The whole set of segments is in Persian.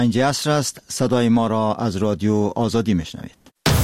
اینجا عصر است. صدای ما را از رادیو آزادی میشنوید.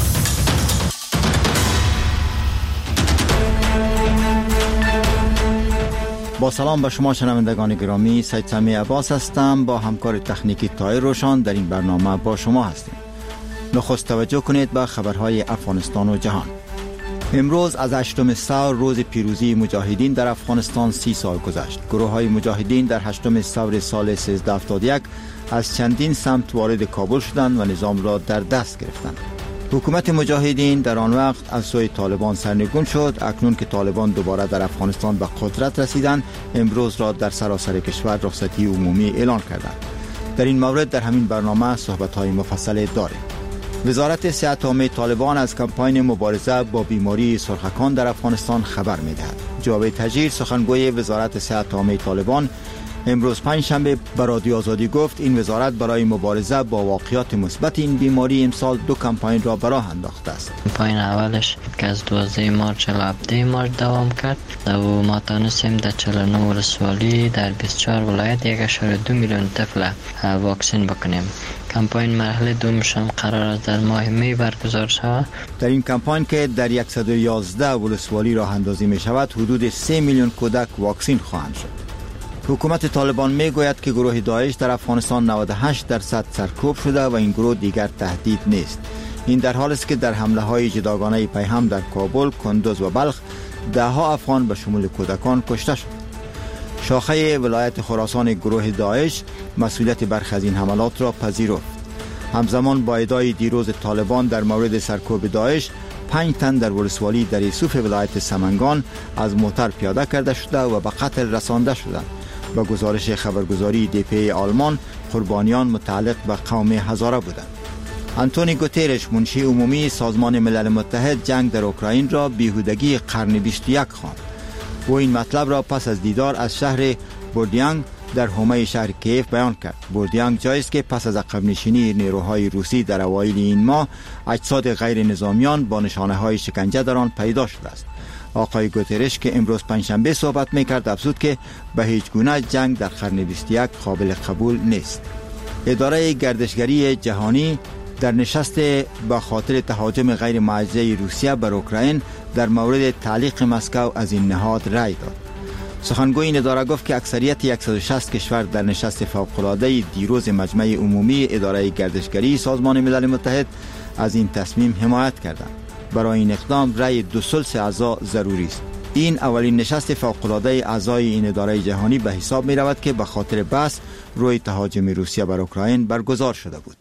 با سلام به شما شنوندگان گرامی، سید سمی عباس هستم. با همکار تکنیکی طاهر روشن در این برنامه با شما هستیم. نخست توجه کنید به خبرهای افغانستان و جهان. امروز از 8 ثور روز پیروزی مجاهدین در افغانستان 30 سال گذشت. گروه های مجاهدین در 8 ثور سال 1371 از چندین سمت وارد کابل شدند و نظام را در دست گرفتند. حکومت مجاهدین در آن وقت از سوی طالبان سرنگون شد. اکنون که طالبان دوباره در افغانستان به قدرت رسیدند، امروز را در سراسر کشور رخصتی عمومی اعلان کردند. در این مورد در همین برنامه صحبت‌های مفصل داریم. وزارت صحت عامه طالبان از کمپاین مبارزه با بیماری سرخکان در افغانستان خبر می‌دهد. جاوید تجیر، سخنگوی وزارت صحت عامه طالبان، امروز پنجشنبه به رادیو آزادی گفت این وزارت برای مبارزه با واقعیات مثبت این بیماری امسال 2 کمپاین را به راه انداخته است. کمپاین اولش که از 12 مارچ تا 17 مارچ دوام کرد و ما تانستیم در 49 ولسوالی در 24 ولایت 1.2 میلیون طفل واکسین بکنیم. کمپاین مرحله دومش هم قرار است در ماه می برگزار شود. در این کمپاین که در 111 ولسوالی راه اندازی می شود، حدود 3 میلیون کودک واکسین خواهند شد. حکومت طالبان می گوید که گروه داعش در افغانستان 98% سرکوب شده و این گروه دیگر تهدید نیست. این در حالی است که در حمله های جداگانه پیهم در کابل، کندوز و بلخ 10 افغان به شمول کودکان کشته شد. شاخه ولایت خراسان گروه داعش مسئولیت برخی از این حملات را پذیرفت. همزمان با ادعای دیروز طالبان در مورد سرکوب داعش، 5 تن در ولسوالی در یوسف ولایت سمنگان از موتر پیاده کرده شده و به قتل رسانده شدند. با گزارش خبرگزاری دی.پی آلمان، قربانیان متعلق به قوم هزاره بودند. آنتونی گوترش، منشی عمومی سازمان ملل متحد، جنگ در اوکراین را بیهودگی قرن 21 خواند. و این مطلب را پس از دیدار از شهر بوردیانگ در حومه شهر کیف بیان کرد. بوردیانگ جایی است که پس از عقب نشینی نیروهای روسی در اوایل این ماه، اجساد غیر نظامیان با نشانه‌های شکنجه در آن پیدا شده است. آقای گوترش که امروز پنجشنبه صحبت می‌کرد افزود که به هیچ گونه جنگ در قرن 21 قابل قبول نیست. اداره گردشگری جهانی در نشست به خاطر تهاجم غیر معجزه روسیه بر اوکراین در مورد تعلیق مسکو از این نهاد رأی داد. سخنگوی این اداره گفت که اکثریت 160 کشور در نشست فوق‌العاده دیروز مجمع عمومی اداره گردشگری سازمان ملل متحد از این تصمیم حمایت کردند. برای این اقدام رأی 2/3 اعضا ضروری است. این اولین نشست فوق‌العاده اعضای این اداره جهانی به حساب می رود که به خاطر بحث روی تهاجم روسیه بر اوکراین برگزار شده بود.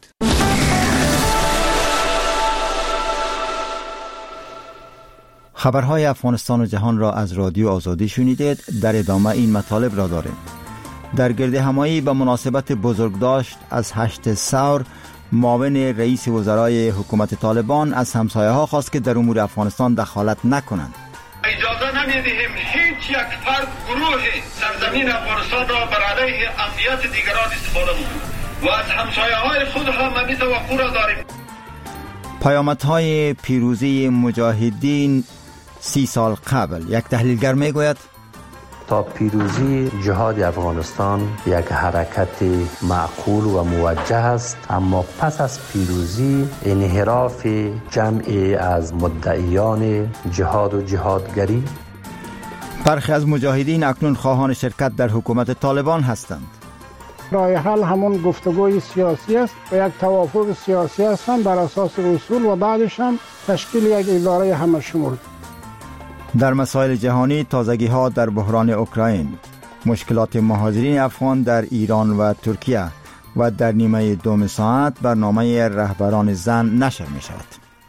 خبرهای افغانستان و جهان را از رادیو آزادی شنیدید. در ادامه این مطالب را داریم. در گردهمایی به مناسبت بزرگداشت از 8 ثور، معاون رئیس وزرای حکومت طالبان از همسایه‌ها خواست که در امور افغانستان دخالت نکنند. اجازه نمی‌دهیم هیچ یک فرد گروه سرزمین افغانستان را بر علیه امنیت دیگران استفاده کنند و از همسایه‌های خود هم همین توقع را داریم. پیامدهای پیروزی مجاهدین 30 سال قبل. یک تحلیلگر میگوید تا پیروزی جهاد افغانستان یک حرکت معقول و موجه است، اما پس از پیروزی انحراف جمعی از مدعیان جهاد و جهادگری. برخی از مجاهدین اکنون خواهان شرکت در حکومت طالبان هستند. راه حل همون گفتگوی سیاسی است و یک توافق سیاسی است بر اساس اصول و بعدش هم تشکیل یک اداره همه‌شمول. در مسائل جهانی، تازگی ها در بحران اوکراین، مشکلات مهاجرین افغان در ایران و ترکیه و در نیمه دوم ساعت برنامه رهبران زن نشر می شود.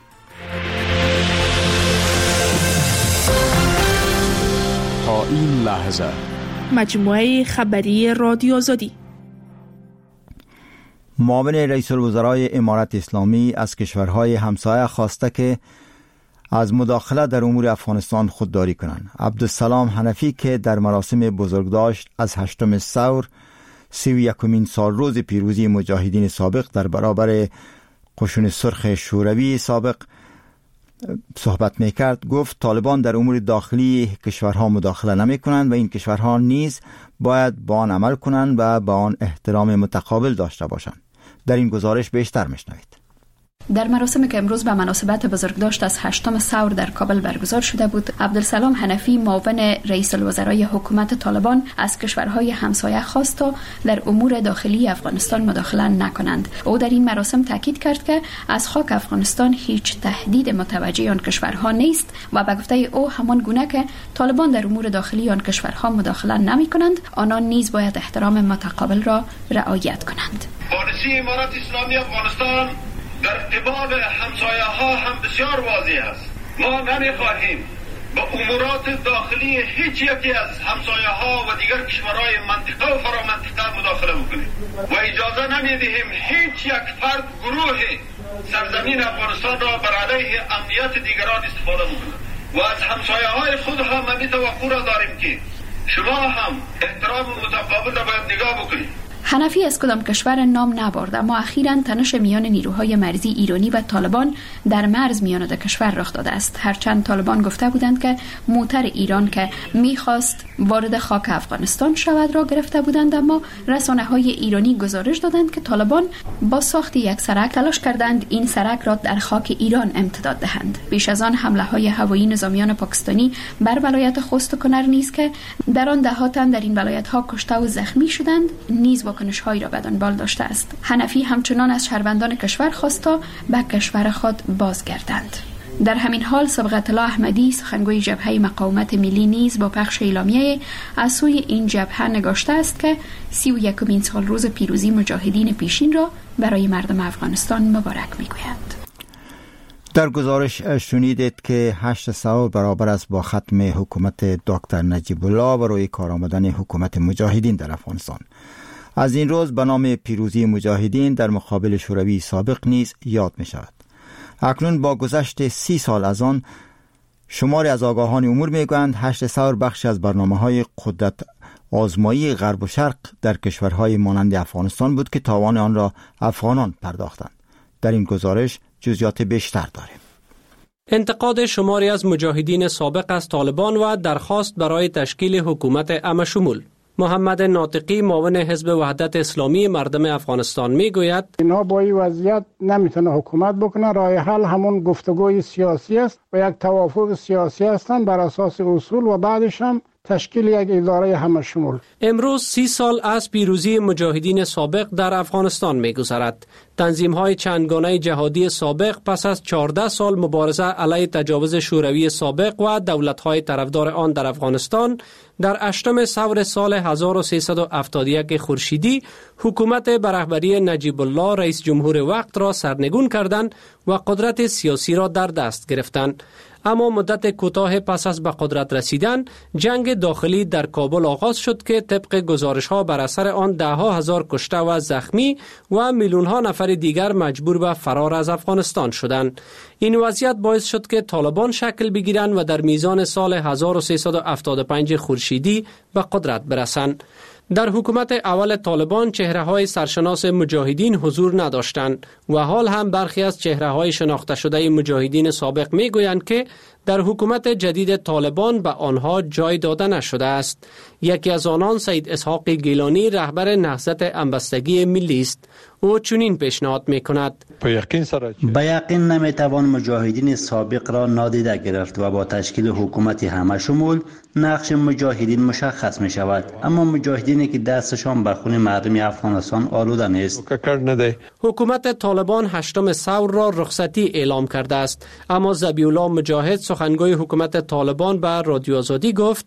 تا این لحظه مجموعه خبری رادیو آزادی. معاون رئیس الوزرای امارت اسلامی از کشورهای همسایه خواسته که از مداخله در امور افغانستان خودداری کنند. عبدالسلام حنفی که در مراسم بزرگداشت از 8 ثور 31مین سال روز پیروزی مجاهدین سابق در برابر قشون سرخ شوروی سابق صحبت میکرد، گفت طالبان در امور داخلی کشورها مداخله نمی کنند و این کشورها نیز باید با آن عمل کنند و با آن احترام متقابل داشته باشند. در این گزارش بیشتر میشنوید. در مراسمی که امروز به مناسبت بزرگداشت از 8م ثور در کابل برگزار شده بود، عبدالسلام حنفی معاون رئیس الوزرای حکومت طالبان از کشورهای همسایه خواست تا در امور داخلی افغانستان مداخله نکنند. او در این مراسم تاکید کرد که از خاک افغانستان هیچ تهدید متوجه آن کشورها نیست و به گفته او همان گونه که طالبان در امور داخلی آن کشورها مداخله نمی کنند، آنان نیز باید احترام متقابل را رعایت کنند. پالیسی امارت اسلامی افغانستان در قبال همسایه ها هم بسیار واضح است. ما نمیخواهیم با امورات داخلی هیچ یکی از همسایه ها و دیگر کشورهای منطقه و فرامنطقه مداخله بکنیم و اجازه نمیدهیم هیچ یک فرد گروه سرزمین افغانستان را بر علیه امنیت دیگران استفاده بکنند و از همسایه های خود هم ما توقع را داریم که شما هم احترام متقابل را باید نگاه بکنید. حنفی از کدام کشور نام نبرد، اما اخیراً تنش میان نیروهای مرزی ایرانی و طالبان در مرز میان دو کشور رخ داده است. هرچند طالبان گفته بودند که موتر ایران که میخواست وارد خاک افغانستان شود را گرفته بودند، اما رسانه‌های ایرانی گزارش دادند که طالبان با ساخت یک سرک تلاش کردند این سرک را در خاک ایران امتداد دهند. پیش از آن حمله‌های هوایی نظامیان پاکستانی بر ولایت خوست و کنر نیز که در آن دهات تن در این ولایت‌ها کشته و زخمی شدند نیز واکنش‌هایی را به دنبال داشته است. حنفی همچنان از شهروندان کشور خواست تا به کشور خود بازگردند. در همین حال صبغت الله احمدی سخنگوی جبهه مقاومت ملی نیز با پخش اعلامیه از سوی این جبهه نگاشته است که 31مین سال روز پیروزی مجاهدین پیشین را برای مردم افغانستان مبارک می‌گوید. در گزارش شنیدید که 8 ثور برابر است با ختم حکومت دکتر نجیب الله و روی کار آمدن حکومت مجاهدین در افغانستان. از این روز به نام پیروزی مجاهدین در مقابل شوروی سابق نیز یاد می شود. اکنون با گذشت 30 سال از آن، شماری از آگاهان امور می گویند 8 ثور بخشی از برنامه‌های قدرت آزمایی غرب و شرق در کشورهای مانند افغانستان بود که تاوان آن را افغانان پرداختند. در این گزارش جزئیات بیشتر داریم. انتقاد شماری از مجاهدین سابق از طالبان و درخواست برای تشکیل حکومت عام‌شمول. محمد ناطقی معاون حزب وحدت اسلامی مردم افغانستان میگوید اینا با این وضعیت نمیتونه حکومت بکنه. راه حل همون گفتگوی سیاسی است و یک توافق سیاسی هستند بر اساس اصول و بعدش هم تشکیل یک اداره همه‌شمول. امروز 30 سال از پیروزی مجاهدین سابق در افغانستان می‌گذرد. تنظیم‌های چندگانه جهادی سابق پس از 14 سال مبارزه علیه تجاوز شوروی سابق و دولت‌های طرفدار آن در افغانستان، در 8م ثور سال 1371 خورشیدی حکومت به رهبری نجیب الله رئیس جمهور وقت را سرنگون کردند و قدرت سیاسی را در دست گرفتند. اما مدت کوتاه پس از به قدرت رسیدن، جنگ داخلی در کابل آغاز شد که طبق گزارش‌ها بر اثر آن ده‌ها هزار کشته و زخمی و میلیون‌ها نفر دیگر مجبور به فرار از افغانستان شدند. این وضعیت باعث شد که طالبان شکل بگیرند و در میزان سال 1375 خورشیدی به قدرت برسند. در حکومت اول طالبان چهره‌های سرشناس مجاهدین حضور نداشتند و حال هم برخی از چهره‌های شناخته شده مجاهدین سابق می‌گویند که در حکومت جدید طالبان به آنها جای داده نشده است. یکی از آنان سید اسحاق گیلانی رهبر نهضت همبستگی ملی است. او چنین پیشنهاد می‌کند: به یقین نمی‌توان مجاهدین سابق را نادیده گرفت و با تشکیل حکومت همه‌شمول نقش مجاهدین مشخص می‌شود، اما مجاهدینی که دستشان به خون مردم افغانستان آلوده نیست. حکومت طالبان 8م ثور را رخصتی اعلام کرده است، اما ذبیح الله مجاهد سخنگوی حکومت طالبان به رادیو آزادی گفت: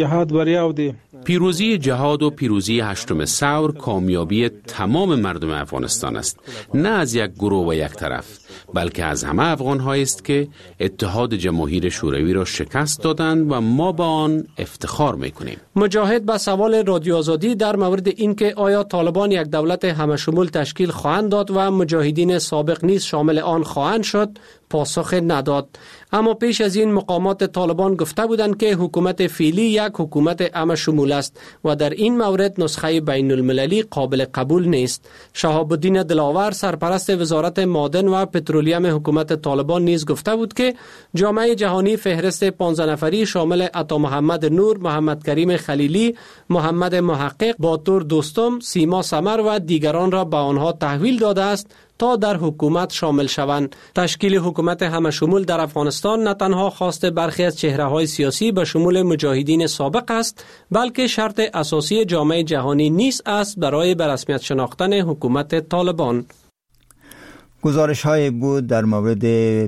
پیروزی جهاد و پیروزی 8م ثور کامیابی تمام مردم افغانستان است، نه از یک گروه و یک طرف، بلکه از همه افغان‌هایی است که اتحاد جماهیر شوروی را شکست دادند و ما با آن افتخار می‌کنیم. مجاهد به سوال رادیو آزادی در مورد اینکه آیا طالبان یک دولت همه‌شمول تشکیل خواهند داد و مجاهدین سابق نیز شامل آن خواهند شد پاسخ نداد. اما پیش از این مقامات طالبان گفته بودند که حکومت فعلی یک حکومت همه‌شمول است و در این مورد نسخه بین المللی قابل قبول نیست. شهاب الدین دلاور سرپرست وزارت معادن و پترولیم حکومت طالبان نیز گفته بود که جامعه جهانی فهرست 15 نفری شامل عطا محمد نور، محمد کریم خلیلی، محمد محقق، باتور دوستم، سیما سمر و دیگران را به آنها تحویل داده است تا در حکومت شامل شوند. تشکیل حکومت همشمول در افغانستان نه تنها خواست برخی از چهره‌های سیاسی به شمول مجاهدین سابق است، بلکه شرط اساسی جامعه جهانی نیز است برای به رسمیت شناختن حکومت طالبان. گزارش‌های بود در مورد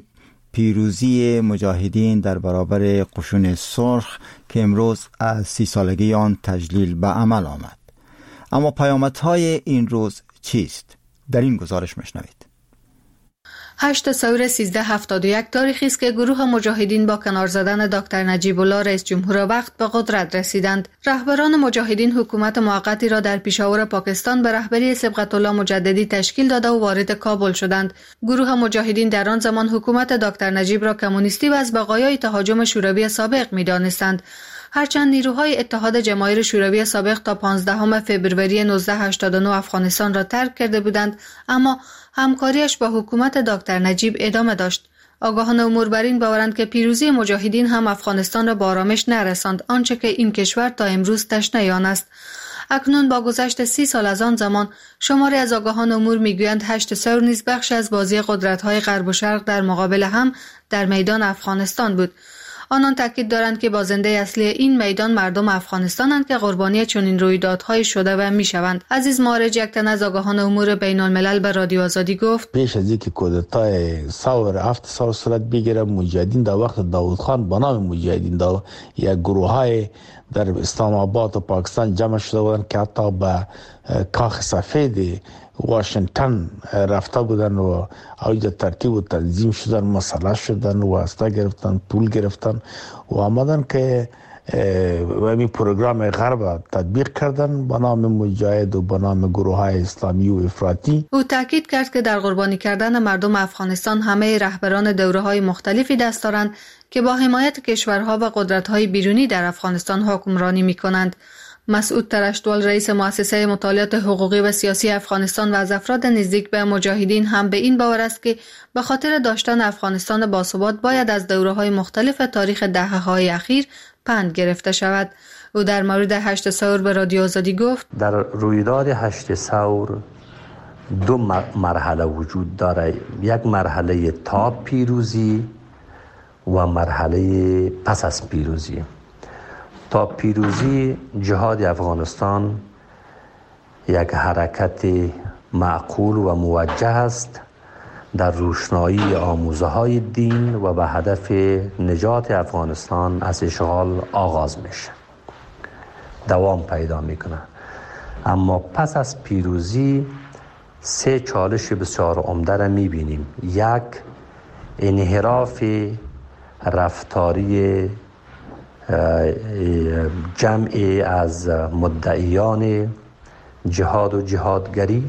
پیروزی مجاهدین در برابر قشون سرخ که امروز از 30 سالگی آن تجلیل به عمل آمد. اما پیامدهای این روز چیست؟ در این گزارش میشنوید. 8 سور 1371 تاریخی است که گروه مجاهدین با کنار زدن دکتر نجیب الله رئیس جمهور وقت به قدرت رسیدند. رهبران مجاهدین حکومت موقتی را در پیشاور پاکستان به رهبری صبغت الله مجددی تشکیل داده و وارد کابل شدند. گروه مجاهدین در آن زمان حکومت دکتر نجیب را کمونیستی و از بقایای تهاجم شوروی سابق می‌دانستند. هرچند نیروهای اتحاد جماهیر شوروی سابق تا 15 فوریه 1989 افغانستان را ترک کرده بودند، اما همکاریش با حکومت دکتر نجیب ادامه داشت. آگاهان امور بر این باورند که پیروزی مجاهدین هم افغانستان را به آرامش نرساند، آنچه که این کشور تا امروز تشنه آن است. اکنون با گذشت 30 سال از آن زمان، شماری از آگاهان امور میگویند 8 سور نیز بخش از بازی قدرت‌های غرب و شرق در مقابل هم در میدان افغانستان بود. آنان تاکید دارند که بازنده اصلی این میدان مردم افغانستانند که قربانی چنین رویدادهای شده و میشوند. عزیز مارج، یک تن از آگاهان امور بین الملل به رادیو آزادی گفت: پیش از اینکه کودتای ثور 7 سال صورت بگیره، مجاهدین در وقت داود خان به نام مجاهدین یک گروه‌های در اسلام آباد و پاکستان جمع شده بودند که حتی به کاخ سفید واشنگتن رفته بودن و اوج ترتیب و تنظیم شدن، مسلح شدن، واسطه گرفتن، پول گرفتن و آمدن که همین پروگرام غرب تطبیق کردن به نام مجاهد و به نام گروه‌های اسلامی و افراطی. او تاکید کرد که در قربانی کردن مردم افغانستان همه رهبران دوره‌های مختلفی دست دارند که با حمایت کشورها و قدرت‌های بیرونی در افغانستان حکمرانی می‌کنند. مسعود ترشتوال، رئیس مؤسسه مطالعات حقوقی و سیاسی افغانستان و از افراد نزدیک به مجاهدین، هم به این باور است که به خاطر داشتن افغانستان باثبات باید از دوره‌های مختلف تاریخ دهه‌های اخیر پند گرفته شود. او در مورد 8 سور به رادیو آزادی گفت: در رویداد 8 سور 2 مرحله وجود دارد. یک مرحله تا پیروزی و مرحله پس از پیروزی. تا پیروزی جهاد افغانستان یک حرکت معقول و موجه است در روشنایی آموزه‌های دین و به هدف نجات افغانستان از اشغال آغاز میشه، دوام پیدا میکنه. اما پس از پیروزی 3 چالش بسیار عمده را میبینیم. یک، انحراف رفتاری جمعی از مدعیان جهاد و جهادگری.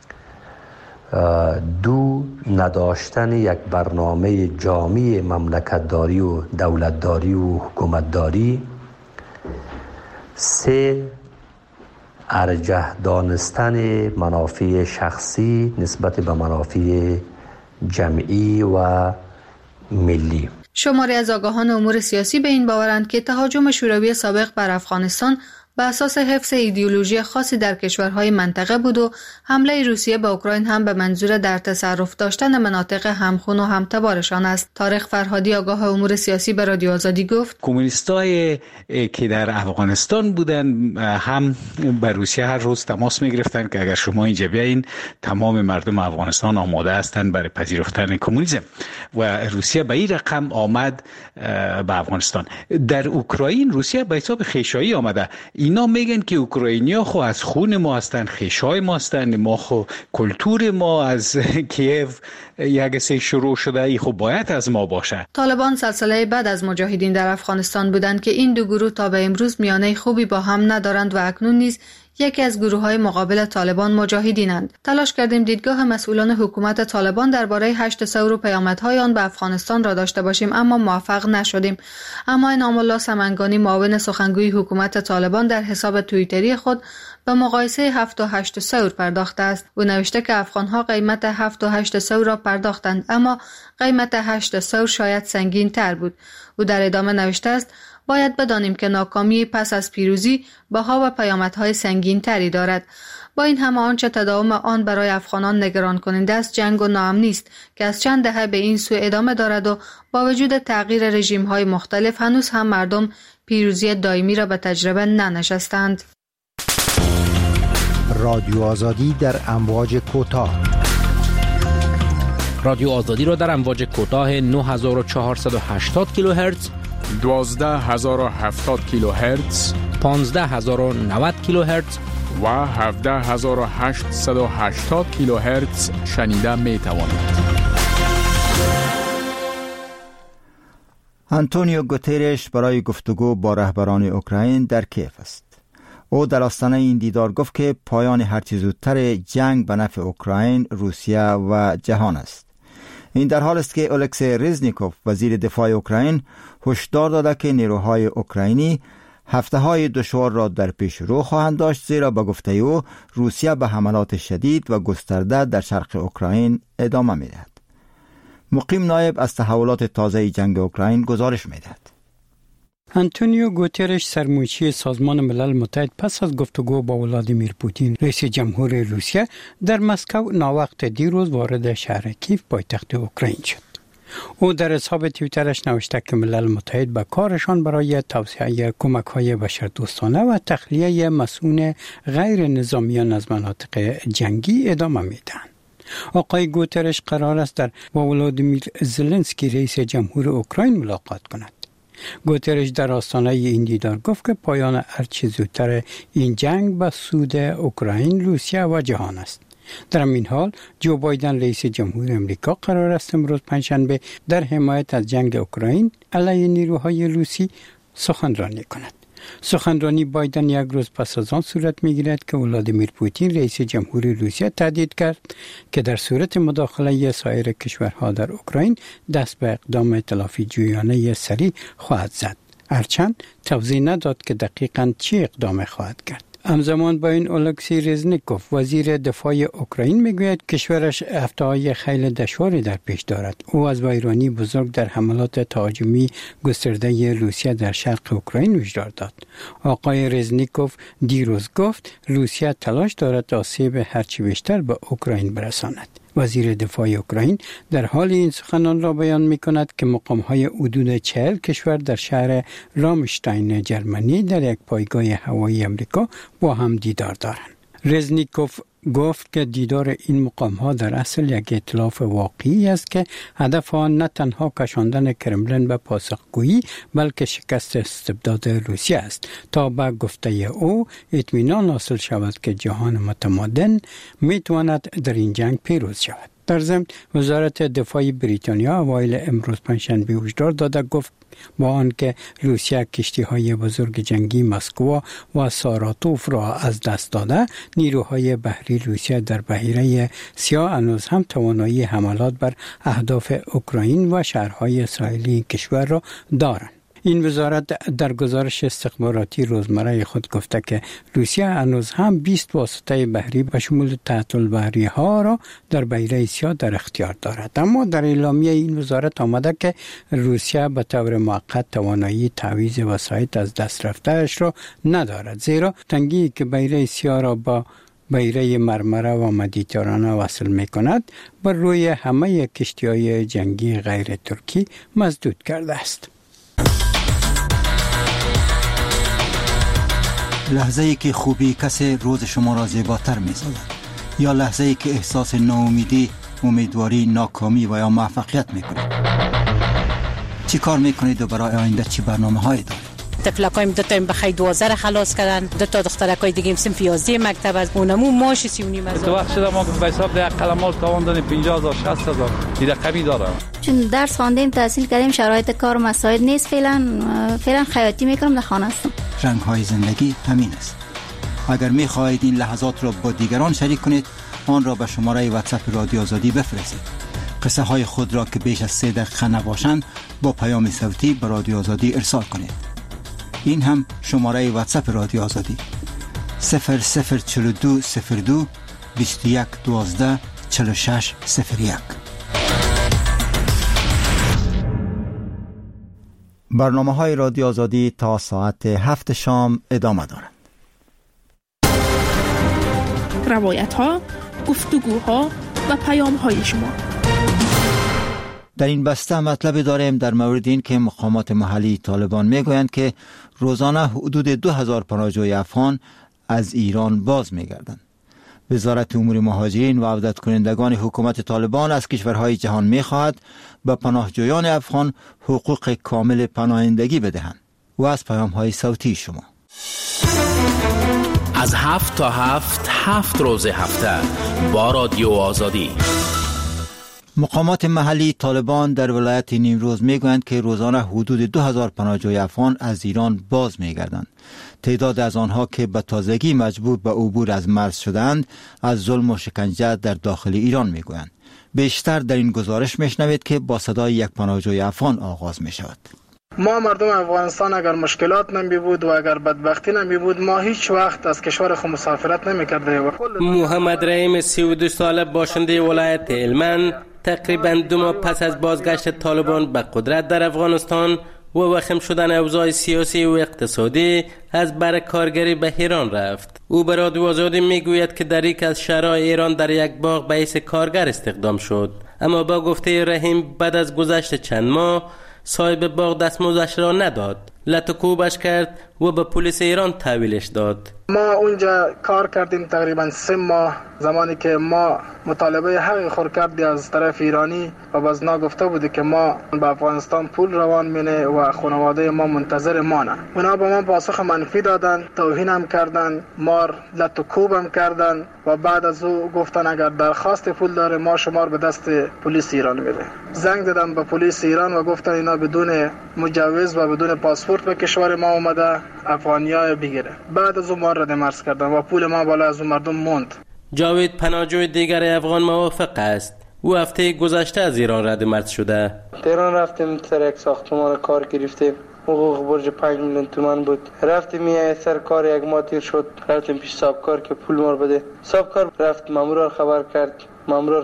2، نداشتن یک برنامه جامع مملکتداری و دولتداری و حکومتداری. 3، ارجح دانستن منافع شخصی نسبت به منافع جمعی و ملی. شماری از آگاهان امور سیاسی به این باورند که تهاجم شوروی سابق بر افغانستان به اساس حفظ ایدئولوژی خاصی در کشورهای منطقه بود و حمله روسیه به اوکراین هم به منظور در تصرف داشتن مناطق همخون و همتبارشان است. طارق فرهادی، آگاه امور سیاسی، به رادیو آزادی گفت: کمونیستای که در افغانستان بودن هم با روسیه هر روز تماس می‌گرفتن که اگر شما اینجا بیاین تمام مردم افغانستان آماده هستند برای پذیرفتن کمونیسم و روسیه به این رقم آمد به افغانستان. در اوکراین روسیه به حساب خیشایی آمده. اینا میگن که اوکراینیا خو از خون ما هستن، خیشای ما هستن، ما خو کلتور ما از کیف یک سه شروع شده، ای خو باید از ما باشه. طالبان سلسله بعد از مجاهدین در افغانستان بودند که این 2 گروه تا به امروز میانه خوبی با هم ندارند و اکنون نیز یکی از گروه‌های مقابل طالبان مجاهدینند. تلاش کردیم دیدگاه مسئولان حکومت طالبان درباره 8 سور و پیامدهای آن به افغانستان را داشته باشیم، اما موفق نشدیم. اما انعام الله سمنگانی، معاون سخنگوی حکومت طالبان، در حساب توییتری خود به مقایسه 7 و 8 سور پرداخته است. او نوشته که افغان‌ها قیمت 7 و 8 سور را پرداختند، اما قیمت 8 سور شاید سنگین تر بود. او در ادامه نوشته است باید بدانیم که ناکامی پس از پیروزی بها و پیامدهای سنگین تری دارد. با این همه آنچه تداوم آن برای افغانان نگران کننده است جنگ و ناامنی است که از چند دهه به این سو ادامه دارد و با وجود تغییر رژیم‌های مختلف هنوز هم مردم پیروزی دائمی را به تجربه ننشستند. رادیو آزادی در امواج کوتاه. رادیو آزادی را در امواج کوتاه 9480 کیلوهرتز، 12070 کیلوهرتز، 15090 کیلوهرتز و 17880 کیلوهرتز شنیده می توانید. آنتونیو گوترش برای گفتگو با رهبران اوکراین در کیف است. او در آستانه این دیدار گفت که پایان هرچه زودتر جنگ به نفع اوکراین، روسیه و جهان است. این در حال است که اولکسی رزنیکوف وزیر دفاع اوکراین هشدار داده که نیروهای اوکراینی هفته‌های دشوار را در پیش رو خواهند داشت، زیرا به گفته او روسیه به حملات شدید و گسترده در شرق اوکراین ادامه می‌دهد. مقیم نایب از تحولات تازه جنگ اوکراین گزارش می‌دهد. آنتونیو گوترش سرمایه‌چی سازمان ملل متحد پس از گفتگو با ولادیمیر پوتین رئیس جمهور روسیه در مسکو ناوقت دیروز وارد شهر کیف پایتخت اوکراین شد. او در حساب توییترش نوشته که ملل متحد به کارشان برای توسعه کمک‌های بشردوستانه و تخلیه مسئولین غیر نظامیان از مناطق جنگی ادامه میدهند. آقای گوترش قرار است با ولادیمیر زلنسکی رئیس جمهور اوکراین ملاقات کند. گوترش در آستانه این دیدار گفت که پایان هرچه زودتر این جنگ به سود اوکراین، روسیه و جهان است. در این حال جو بایدن رئیس جمهور امریکا قرار است امروز پنجشنبه در حمایت از جنگ اوکراین علیه نیروهای روسی سخنرانی کند. سخنرانی بایدن یک روز پس از آن صورت می‌گیرد که ولادیمیر پوتین رئیس جمهور روسیه تهدید کرد که در صورت مداخله سایر کشورها در اوکراین دست به اقدام تلافی جویانه سریع خواهد زد. هرچند توضیح نداد که دقیقاً چه اقدام خواهد کرد. همزمان با این اولکسی رزنیکوف وزیر دفاع اوکراین میگوید کشورش هفته‌های خیلی دشواری در پیش دارد. او از ویرانی بزرگ در حملات تهاجمی گسترده روسیه در شرق اوکراین هشدار داد. آقای رزنیکوف دیروز گفت روسیه تلاش دارد آسیب هرچی بیشتر به اوکراین برساند. وزیر دفاع اوکراین در حال این سخنان را بیان می کند که مقام‌های حدود 40 کشور در شهر رامشتاین جرمنی در یک پایگاه هوایی امریکا با هم دیدار دارند. رزنیکوف گفت که دیدار این مقام‌ها در اصل یک ائتلاف واقعی است که هدف آن نه تنها کشاندن کرملین به پاسخگویی بلکه شکست استبداد روسیه است تا به گفته او اطمینان حاصل شود که جهان متمدن میتواند در این جنگ پیروز شود. در ضمن وزارت دفاع بریتانیا اوایل امروز پنجشنبه هشدار داده گفت با آنکه روسیه کشتی‌های بزرگ جنگی مسکو و ساراتوف را از دست داده، نیروهای بحری روسیه در بحیره سیاه هنوز هم توانایی حملات بر اهداف اوکراین و شهرهای ساحلی کشور را دارند. این وزارت در گزارش استخباراتی روزمره خود گفته که روسیه هنوز هم 20 واسطه بحری به شمول تحت البحری ها را در بحیره سیاه در اختیار دارد. اما در اعلامیه این وزارت آمده که روسیه به طور موقت توانایی تعویض وسایط از دست رفته‌اش را ندارد، زیرا تنگی که بحیره سیاه را با بحیره مرمره و مدیترانه وصل می کند بر روی همه کشتی‌های جنگی غیر ترکی مسدود کرده است. لحظه‌ای که خوبی کسی روز شما را زیباتر می‌سازد، یا لحظه‌ای که احساس ناامیدی، امیدواری، ناکامی و یا موفقیت می‌کنید. چی کار می‌کنید و برای آینده چی برنامه‌هایی دارید؟ تفلکایم دو تا بخیر 12 خلاص کردن، دو تا دخترکای دیگه صنف 11 مکتب از اونمو ماش 39 تو وقت شده ما به حساب ده قلمال تاوان دادیم 50000 60000 این رقمی داره. چون درس خواندیم تحصیل کردیم شرایط کار مساعد نیست، فعلا خیاطی میکنم در خانه هستم. رنگ‌های زندگی همین است. اگر می‌خواهید این لحظات را با دیگران شریک کنید، آن را به شماره واتساپ رادیو آزادی بفرستید. قصه های خود را که بیش از 3 دقیقه نباشند با پیام صوتی به رادیو آزادی ارسال کنید. این هم شماره واتساپ رادیو آزادی 004202 2112 4601. برنامه های رادیو آزادی تا ساعت 7 شام ادامه دارند. روایت ها، گفتگوها و پیام های شما. در این بسته مطلب داریم در مورد این که مقامات محلی طالبان میگویند که روزانه حدود 2000 پناهجوی افغان از ایران باز میگردند. وزارت امور مهاجرین و عودت کنندگان حکومت طالبان از کشورهای جهان میخواهد به پناهجویان افغان حقوق کامل پناهندگی بدهند. و از پیام های صوتی شما. از 7 تا 7 روز هفته با رادیو آزادی. مقامات محلی طالبان در ولایت نیمروز میگویند که روزانه حدود 2000 پناهجوی افغان از ایران باز میگردند. تعداد از آنها که به تازگی مجبور به عبور از مرز شدند از ظلم و شکنجه در داخل ایران میگویند. بیشتر در این گزارش میشنوید که با صدای یک پناهجوی افغان آغاز می شود. ما مردم افغانستان اگر مشکلات نمی بود و اگر بدبختی نمی بود ما هیچ وقت از کشور خود مسافرت نمی کردیم. محمد رحیم 32 ساله باشنده ولایت هلمند تقریبا 2 ماه پس از بازگشت طالبان به قدرت در افغانستان و وخیم شدن اوضاع سیاسی و اقتصادی از بر کارگری به ایران رفت. او به رادیو آزادی میگوید که در یک از شهرهای ایران در یک باغ به حیث کارگر استخدام شد، اما با گفته رحیم بعد از گذشت چند ماه صاحب باغ دستمزدش را نداد، لط و کوبش کرد و به پلیس ایران تحویلش داد. ما اونجا کار کردیم تقریبا 3 ماه، زمانی که ما مطالبه حق خود کردی از طرف ایرانی و بازنا گفته بودی که ما به افغانستان پول روان مینه و خانواده ما منتظر مانه. اونا به ما پاسخ منفی دادن، توهین هم کردن، مار لط و کوب هم کردن و بعد از او گفتن اگر درخواست پول داره ما شما به دست پلیس ایران میده. زنگ زدن به پلیس ایران و گفتن اینا بدون مجوز و بدون پاسپورت به کشور ما اومده افغانیا بگیره. بعد از اون ما رد مرز کردن و پول ما بالا از اون مردم موند. جاوید پناهجوی دیگر افغان موافق است. او هفته گذشته از ایران رد مرز شده. تهران رفتیم سر یک ساختمان کار گرفتیم، حقوق برج 5 میلیون تومان بود. رفتیم یه سر کار یک ماه تیر شد، رفتیم پیش صاحبکار که پول ما بده. صاحبکار رفت مامور خبر کرد، مامور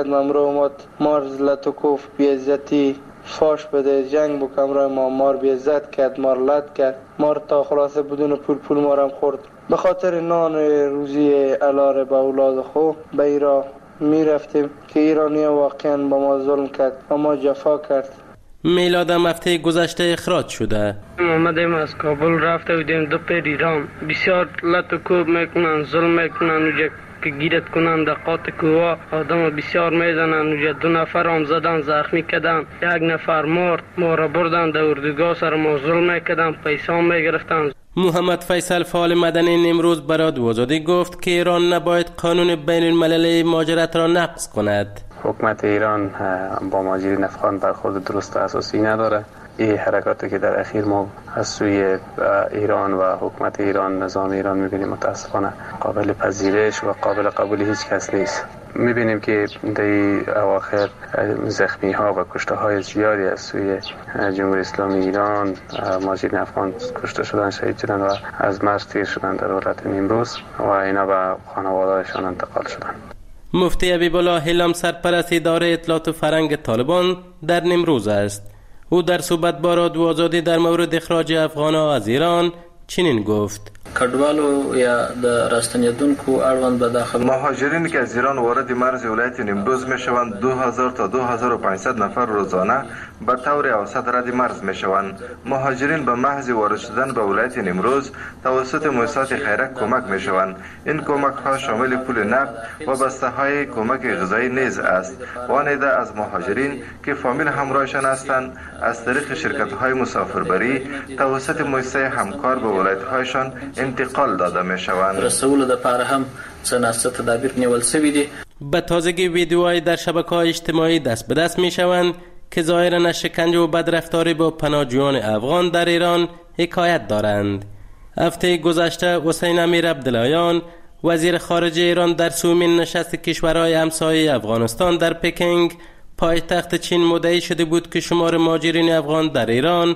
اومد مار لط و کوف بی عزتی فاش بده، جنگ با کمرای ما، مار بی عزت کرد، مار لط کرد، مار تا خلاصه بدون پول مارم خورد. به خاطر نان روزی علاره به اولاد خو به ایران می رفتیم که ایرانی واقعا با ما ظلم کرد و ما جفا کرد. میلادم هفته گذشته اخراج شده. اومدیم از کابل رفته بودیم 2 پیر ایران، بسیار لط و کوب میکنن، ظلم میکنن، اونجا که گیرت کنن در قاط کوها آدم بسیار میزنن. اونجا 2 نفر هم زدن، زخمی کردن، 1 نفر مرد، ما را بردن در اردوگاه، سر ما ظلم میکردن، پیسه هم میگرفتن. محمد فیصل فعال مدنی امروز برای آزادی گفت که ایران نباید قانون بین المللی مهاجرت را نقض کند. حکومت ایران با مهاجرین افغان برخورد درست و اساسی نداره. این حرکاتی که در اخیر ما از سوی ایران و حکومت ایران، نظام ایران میبینیم متاسفانه قابل پذیرش و قابل قبول هیچ کس نیست. میبینیم که در اواخر زخمی ها و کشته های زیادی از سوی جمهوری اسلامی ایران مهاجرین افغان کشته شدن، شهید شدن و از مرز تیر شدن در ولایت نیمروز و اینا به خانواده‌شان انتقال شدن. مفتی حبیبالله هلم سرپرست اداره اطلاعات و فرهنگ طالبان در نیمروز است. او در صحبت با رادیو آزادی در مورد اخراج افغان‌ها از ایران چنین گفت: کډوالو یا د راستنیدونکو اړوند به داخل مهاجرینی که از ایران وارد مرز ولایت نیمروز میشوند 2000 تا 2500 نفر روزانه به طور اوسط رد مرز میشوند. مهاجرین به محض وارد شدن به ولایت نیمروز توسط مؤسسات خیریه کمک میشوند. این کمک ها شامل پول نقد و بسته های کمک غذایی نیز است. وانیده از مهاجرین که فامیل همراهشان هستند از طریق شرکت های مسافربری توسط مؤسسه همکار به ولایت هایشان انتقال داده می شوند. رسول د پاره هم سناسه تدابیر نیول شوی دی. به تازگی ویدیوهای در شبکه‌های اجتماعی دست به دست می شوند که ظاهراً از شکنجه و بدرفتاری با پناهجویان افغان در ایران حکایت دارند. هفته گذشته حسین امیر عبداللهیان وزیر خارجه ایران در سومین نشست کشورهای همسایه افغانستان در پکینگ پایتخت چین مدعی شده بود که شمار مهاجرین افغان در ایران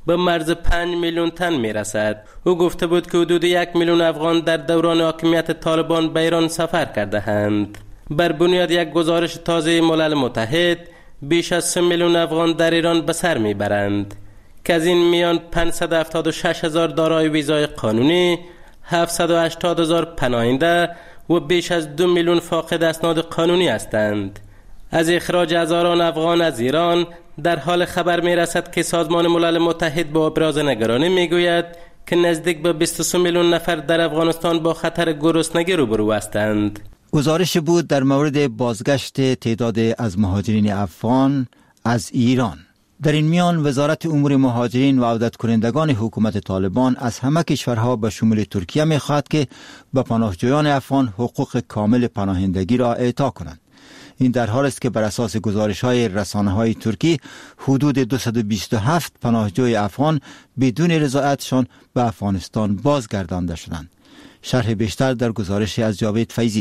به مرز 5 میلیون تن می رسد. او گفته بود که حدود 1 میلیون افغان در دوران حاکمیت طالبان به ایران سفر کرده اند. بر بنیاد یک گزارش تازه ملل متحد، بیش از 3 میلیون افغان در ایران به سر می برند که از این میان 576,000 دارای ویزای قانونی، 780,000 پناهنده و بیش از 2 میلیون فاقد اسناد قانونی هستند. از اخراج هزاران افغان از ایران در حال خبر می رسد که سازمان ملل متحد با ابراز نگرانی می گوید که نزدیک به 23 میلیون نفر در افغانستان با خطر گرسنگی روبرو هستند. گزارش بود در مورد بازگشت تعداد از مهاجرین افغان از ایران. در این میان وزارت امور مهاجرین و عودت کنندگان حکومت طالبان از همه کشورها به شمول ترکیه می خواهد که به پناهجویان افغان حقوق کامل پناهندگی را اعطا کنند. این در حال است که بر اساس گزارش‌های رسانه‌های ترکی حدود 227 پناهجوی افغان بدون رضایتشان به افغانستان بازگردانده شدند. شرح بیشتر در گزارش از جاوید فیضی.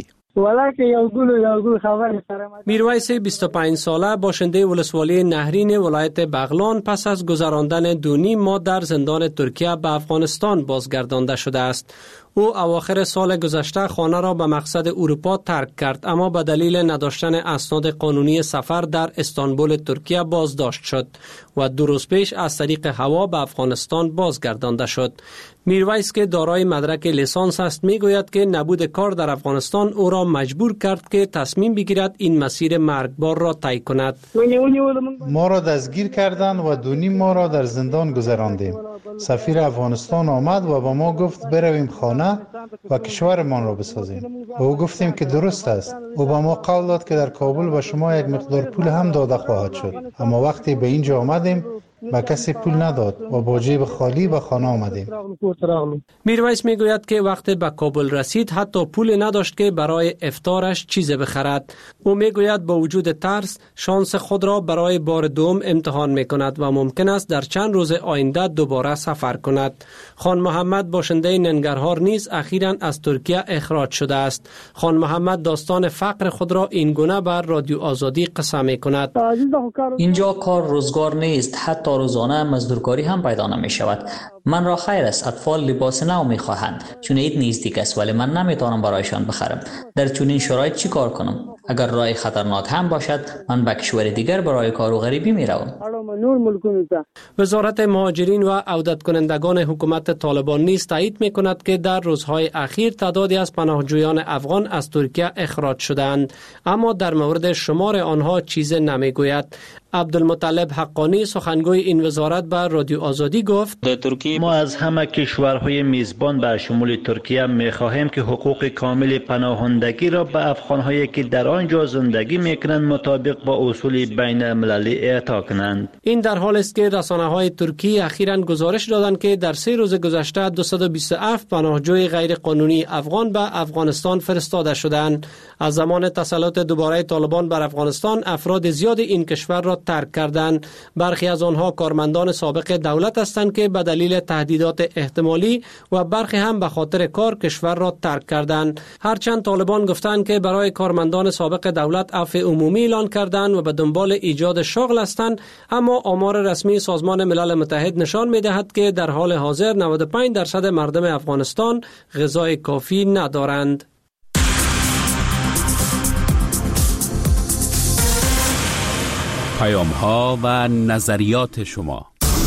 میرویس 25 ساله باشنده ولسوالی نهرین ولایت بغلان پس از گذراندن 2.5 ماه در زندان ترکیه به افغانستان بازگردانده شده است. او اواخر سال گذشته خانه را به مقصد اروپا ترک کرد، اما به دلیل نداشتن اسناد قانونی سفر در استانبول ترکیه بازداشت شد و 2 روز پیش از طریق هوا به افغانستان بازگردانده شد. میرویس که دارای مدرک لیسانس است میگوید که نبود کار در افغانستان او را مجبور کرد که تصمیم بگیرد این مسیر مرگبار را طی کند. ما را دستگیر کردند و 2.5 ماه را در زندان گذراندیم. سفیر افغانستان آمد و با ما گفت برویم خانه و کشورمان را بسازیم. و او گفتیم که درست است. او با ما قول داد که در کابل به شما یک مقدار پول هم داده خواهد شد. اما وقتی به اینجا آمدیم با کسی پول نداد و با جیب خالی به خانه آمدیم. میرویس میگوید که وقتی به کابل رسید حتی پول نداشت که برای افطارش چیزی بخرد. او میگوید با وجود ترس شانس خود را برای بار دوم امتحان میکند و ممکن است در چند روز آینده دوباره سفر کند. خان محمد باشنده ننگرهار نیز اخیراً از ترکیه اخراج شده است. خان محمد داستان فقر خود را این گونه بر رادیو آزادی قصه میکند. اینجا کار روزگار نیست، حتی روزانه مزدورکاری هم پیدا نمی شود. من را خیر است، اطفال لباس نو می خواهند چون عید نزدیک است، ولی من نمیتوانم برایشان بخرم. در چنین شرایط چی کار کنم؟ اگر راه خطرناک هم باشد من به کشور دیگر برای کار و غریبی می روم. وزارت مهاجرین و عودت کنندگان حکومت طالبان نیز تایید می کند که در روزهای اخیر تعدادی از پناهجویان افغان از ترکیه اخراج شدند، اما در مورد شمار آنها چیزی نمی گوید. عبدالمطلب حقانی سخنگوی این وزارت به رادیو آزادی گفت ما از همه کشورهای میزبان به شمول ترکیه می‌خواهیم که حقوق کامل پناهندگی را به افغان‌هایی که در آنجا زندگی می‌کنند مطابق با اصول بین المللی اعطا کنند. این در حال است که رسانه‌های ترکی اخیراً گزارش دادند که در 3 روز گذشته 227 پناهجوی غیر قانونی افغان به افغانستان فرستاده شدند. از زمان تسلط دوباره طالبان بر افغانستان افراد زیادی این کشور را ترک کردند. برخی از آنها کارمندان سابق دولت هستند که به دلیل تهدیدات احتمالی و برخی هم به خاطر کار کشور را ترک کردند. هرچند طالبان گفتند که برای کارمندان سابق دولت عفو عمومی اعلان کردند و به دنبال ایجاد شغل هستند، اما آمار رسمی سازمان ملل متحد نشان می‌دهد که در حال حاضر 95% مردم افغانستان غذای کافی ندارند. پیام‌ها و نظریات شما.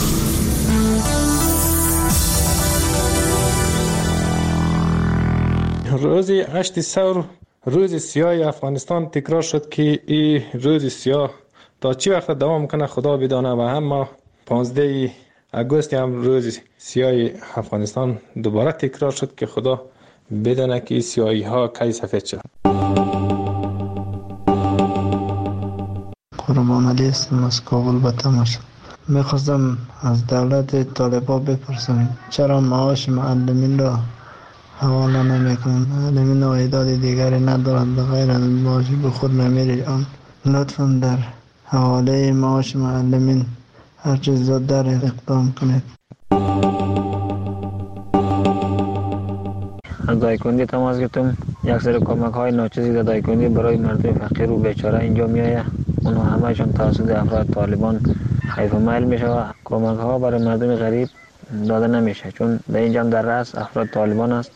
روز 8 ثور روز سیاه افغانستان تکرار شد که این روز سیاه تا چی وقت دوام کنه خدا بدانه و هم ما 15 اگست هم روز سیاه افغانستان دوباره تکرار شد که خدا بدانه که سیاهی ها کی سفید شد. قربان علی هستم از کابل به تماس. میخواستم از دولت طالبان بپرسم چرا معاش معلمین را حواله نمیکنن؟ معلمین ایداد دیگری ندارد به غیر از معاشی به خود نمیره. لطفا در حواله معاش معلمین هر چیز زودتر اقدام کنید. از دایکندی تماس گرفتم. یک سری کمک های ناچیزی در دایکندی برای مردم فقیر و بیچاره اینجا میایه. اونها همهشون توسط افراد طالبان حیف مایل میشه و کمک ها برای مردم غریب داده نمیشه، چون در اینجا در رأس افراد طالبان است.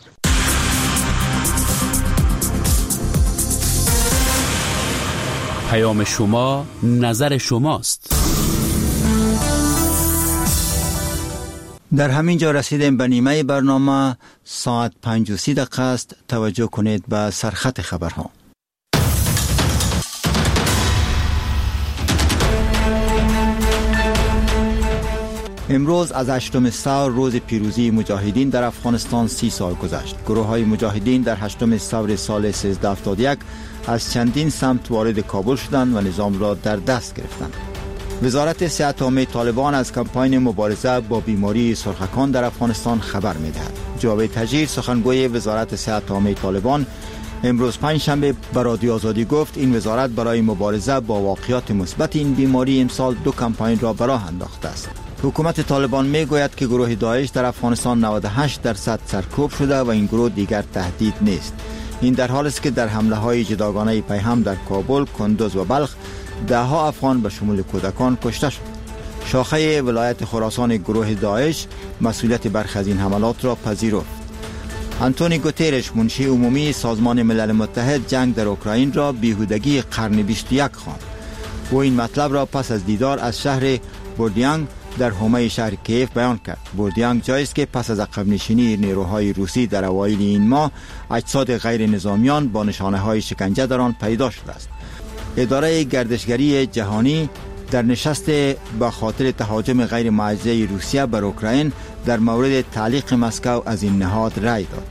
پیام شما نظر شماست. در همین جا رسیدیم به نیمه برنامه. ساعت 5:30 است. توجه کنید به سرخط خبرها. امروز از 8 ثور روز پیروزی مجاهدین در افغانستان 30 سال گذشت. گروه های مجاهدین در 8 ثور سال 1371 از چندین سمت وارد کابل شدند و نظام را در دست گرفتند. وزارت صحت عامه طالبان از کمپاین مبارزه با بیماری سرخکان در افغانستان خبر می‌دهد. جاوید تجیر سخنگوی وزارت صحت عامه طالبان امروز پنجشنبه به رادیو آزادی گفت این وزارت برای مبارزه با واقعیات مثبت این بیماری امسال 2 کمپاین را به راه انداخته است. حکومت طالبان میگوید که گروه داعش در افغانستان 98% سرکوب شده و این گروه دیگر تهدید نیست. این در حالی است که در حمله های جداگانه پیهم در کابل، کندوز و بلخ دهها افغان به شمول کودکان کشته شد. شاخه ولایت خراسان گروه داعش مسئولیت برخی از این حملات را پذیرفت. آنتونی گوترش منشی عمومی سازمان ملل متحد جنگ در اوکراین را بیهودگی قرن 21 خواند. او این مطلب را پس از دیدار از شهر بوردیانگ در حومه شهر کیف بیان کرد. بوردیانگ جایی است که پس از عقب نشینی نیروهای روسی در اوایل این ماه اجساد غیر نظامیان با نشانه‌های شکنجه در آن پیدا شده است. اداره گردشگری جهانی در نشست به خاطر تهاجم غیر معجزه روسیه بر اوکراین در مورد تعلیق مسکو از این نهاد رأی داد.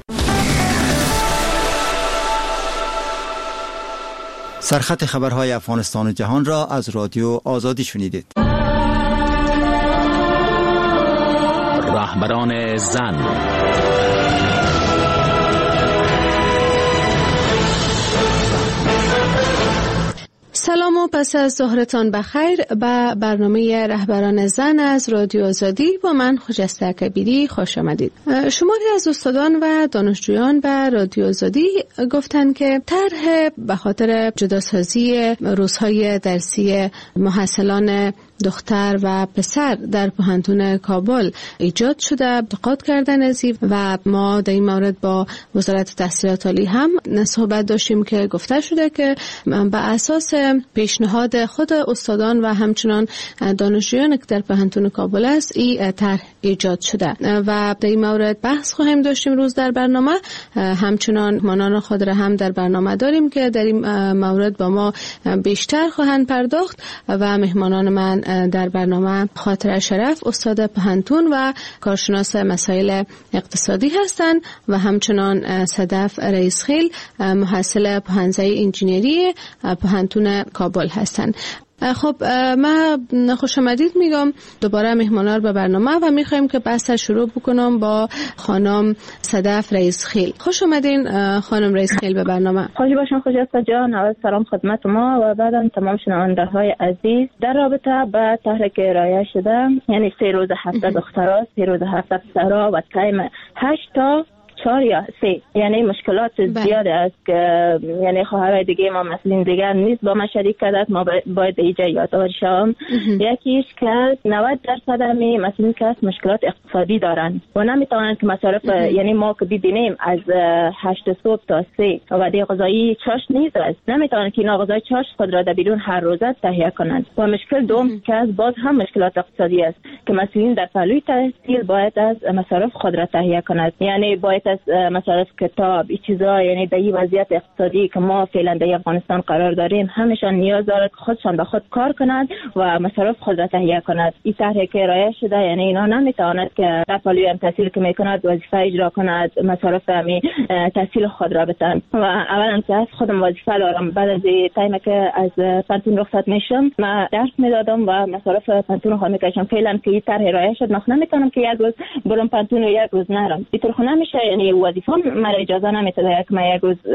سرخط خبرهای افغانستان و جهان را از رادیو آزادی شنیدید. رهبران زن. سلام و پس از ظهرتان بخیر به برنامه رهبران زن از رادیو آزادی با من خجسته کبیری خوش آمدید. شماری از استادان و دانشجویان به رادیو آزادی گفتند که طرح به خاطر جداسازی روزهای درسی محصلان دختر و پسر در پوهنتون کابل ایجاد شده انتقاد کردن از و ما در این مورد با وزارت تحصیلات عالی هم صحبت داشتیم که گفته شده که به اساس پیشنهاد خود استادان و همچنان دانشجویان که در پوهنتون کابل است این طرح ایجاد شده و در این مورد بحث خواهیم داشتیم روز در برنامه. همچنان مهمانان خود را هم در برنامه داریم که در این مورد با ما بیشتر خواهند پرداخت و مهمانان من در برنامه خاطر شرف استاد پوهنتون و کارشناس مسائل اقتصادی هستند و همچنان صدف رئیسخیل محصل پوهنځی انجینری پوهنتون کابل هستند. خب من خوش آمدید میگم دوباره مهمانان به برنامه و میخوایم که بحث شروع بکنم با خانم صدف رئیسخیل. خوش آمدین خانم رئیسخیل به برنامه. خوش باشین خجسته جان. اول سلام خدمت ما و بعدم تمام شنونده های عزیز. در رابطه با طرحی که ارائه شده، یعنی 3 روز هفته دخترها، 3 روز هفته پسرها و تایم 8 تا 4 یا 3، یعنی مشکلات زیاد است که یعنی خواهرای دیگه ما مثلا دیگر نیست با ما شریک کردن، ما باید اینجا یادآور شوم. یکیش که 90% همی مثلا کس مشکلات اقتصادی دارن و نمیتونن که مصارف یعنی ما که ببینیم از 8 صبح تا 3 و دی غذایی چاشت نیست است، نمیتونن که اینا غذای چاشت خود را در بیرون هر روزه تهیه کنند. و مشکل دوم که از باز هم مشکلات اقتصادی است که مسئولین در پهلوی تحصیل باید از مصارف خود را تهیه کنند، یعنی باید از مصارف کتاب این چیزا، یعنی در این وضعیت اقتصادی که ما فعلا در افغانستان قرار داریم همشان نیاز دارد که خودشان به خود کار کنند و مصارف خود را تهیه کنند. این طرحی که ارائه شده یعنی اینا نمیتواند که در پهلوی هم تحصیل که میکند وظیفه اجرا کند، مصارف همی تحصیل خود را بتن. و اولا که از خودم وظیفه دارم، بعد از تایمی که از پانتون رخصت میشم ما درس میدادم و مصارف پانتون خود میکشم. فعلا که این طرح ارائه شد ما نمیتونم که یک روز برم پانتون و یک روز نرم. اینطور نمیشه، یعنی وظیفه مرا اجازه نمیده که من یک روز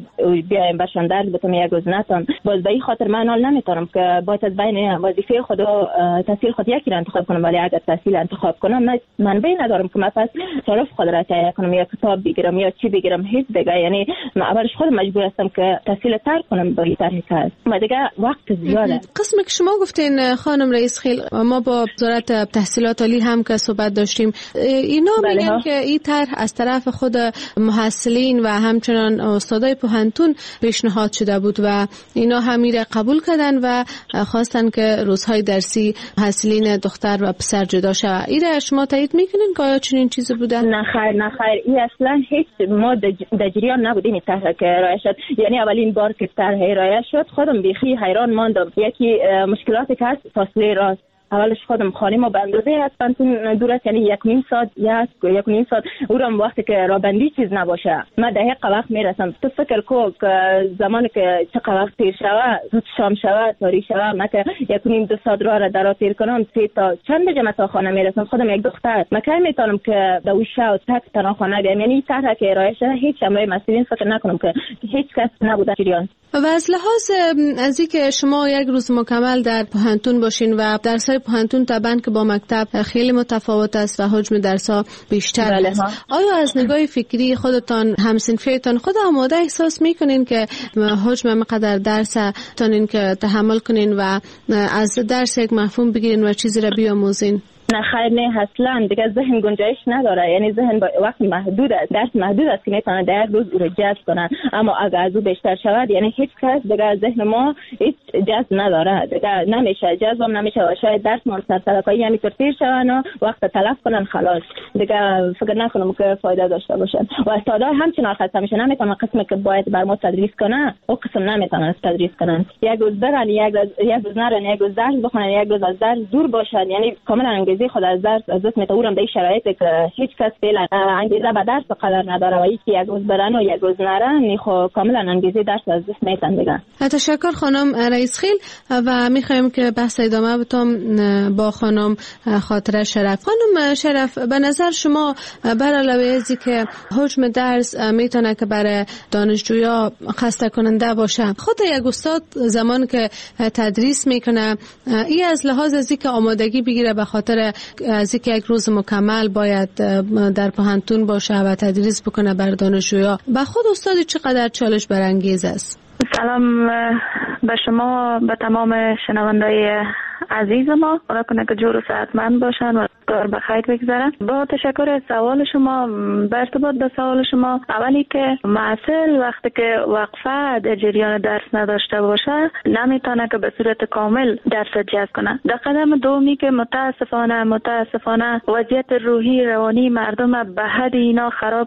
بیایم برشان درس بتم، یک روز نتم. باز به این خاطر من حال نمیتونم که باید از بین وظیفه خود و تحصیل خود یکی را انتخاب کنم، ولی اگر تحصیل انتخاب کنم من بین ندارم که من پس صرف خود را تهیه کنم یا کتاب بگیرم یا چی بگیرم هیچ دیگه. یعنی من اولش خود مجبور هستم که تحصیل ترک کنم با این طرح کار. ما دیگه وقت زیاده. قسمی که شما گفتین خانم رئیس خیل، ما با وزارت تحصیلات عالی هم که صحبت داشتیم، اینا میگن که این طرح از طرف خود محصلین و همچنان استادای پوهنتون پیشنهاد شده بود و اینا همیره قبول کردن و خواستن که روزهای درسی محصلین دختر و پسر جدا شود. ایره شما تایید میکنین که آیا چنین چیزی بوده؟ نه خیر این اصلا هیچ ما در جریان نبودیم این طرح که ارائه شد. یعنی اولین بار که طرح ارائه شد خودم بیخی حیران ماندم. یکی مشکلاتی که هست فاصله راست. اولش خودم خانه ما به اندازه از پانتون دور است، یعنی 1.5 ساعت یا 1.5 ساعت اونم وقتی که رابندی چیز نباشه من دقیق وقت میرسم. تو فکر کو که زمانی که چه وقت تیر شوه، زود شام شوه، تاریک شوه، من که 1.5-2 ساعت راه در تیر کنم 3 تا چند بجه تا خانه میرسم. خودم یک دختر من کی میتونم که دویشه و تک تنها خانه بیام. یعنی طرح که ارائه شده هیچ امروی مسئولین فکر نکنم که هیچ کس نبوده جریان. و از لحاظ از اینکه شما یک روز مکمل در پوهنتون باشین و درس‌های پوهنتون طبعاً که با مکتب خیلی متفاوت است و حجم درس‌ها بیشتر است، آیا از نگاه فکری خودتان همسنفیتان خود آماده احساس می‌کنین که حجم مقدار درس تانین که تحمل کنین و از درس یک مفهوم بگیرین و چیزی را بیاموزین؟ نه خیر نه اصلا دیگه ذهن گنجایش نداره. یعنی ذهن وقت محدود است، درس محدود است که میتونه در روز رو جذب کنن. اما اگر از او بیشتر شود یعنی هیچ کس دیگه ذهن ما هیچ جذب نداره، دیگه نمیشه جذب نمیشه و شاید درس ما سرسرکایی یعنی ترتیر شون و وقت تلف کنن خلاص دیگه فکر نکنم که فایده داشته باشن. و استادا همچنان خسته میشن، نمیتونن قسمی که باید بر ما تدریس کنه او قسم نمیتونن تدریس کنن. یک روز برن یک روز نرن، یک روز درس بخونن، یک روز از درس دور باشن. یعنی کاملا خود از درس از دست میتورم به شرایطی که هیچ کس فعلا انگیزه به درس قدر نداره و یکی یک روز برن و یک روز نرن خب کاملا انگیزه درس از دست میتن دیگه. تشکر خانم رئیس خیل و میخوایم که بحث ادامه بدم با خانم خاطره شرف. خانم شرف به نظر شما بر علاوه از که حجم درس میتونه که برای دانشجویا خسته کننده باشه، خود یک استاد زمان که تدریس میکنه این از لحاظ از که آمادگی بگیره به خاطر از اینکه یک روز مکمل باید در پوهنتون باشه و تدریس بکنه بر دانشجویا، به خود استاد چقدر چالش برانگیز است؟ سلام به شما، به تمام شنوندای عزیز ما. خدا کنه که جور و صحتمند باشن و کار بخیر بگذارن. با تشکر از سوال شما، به ارتباط به سوال شما، اولی که محصل وقتی که وقفه در جریان درس نداشته باشه نمیتونه که به صورت کامل درس جذب کنه. در قدم دومی که متاسفانه وضعیت روحی روانی مردم به حد اینا خراب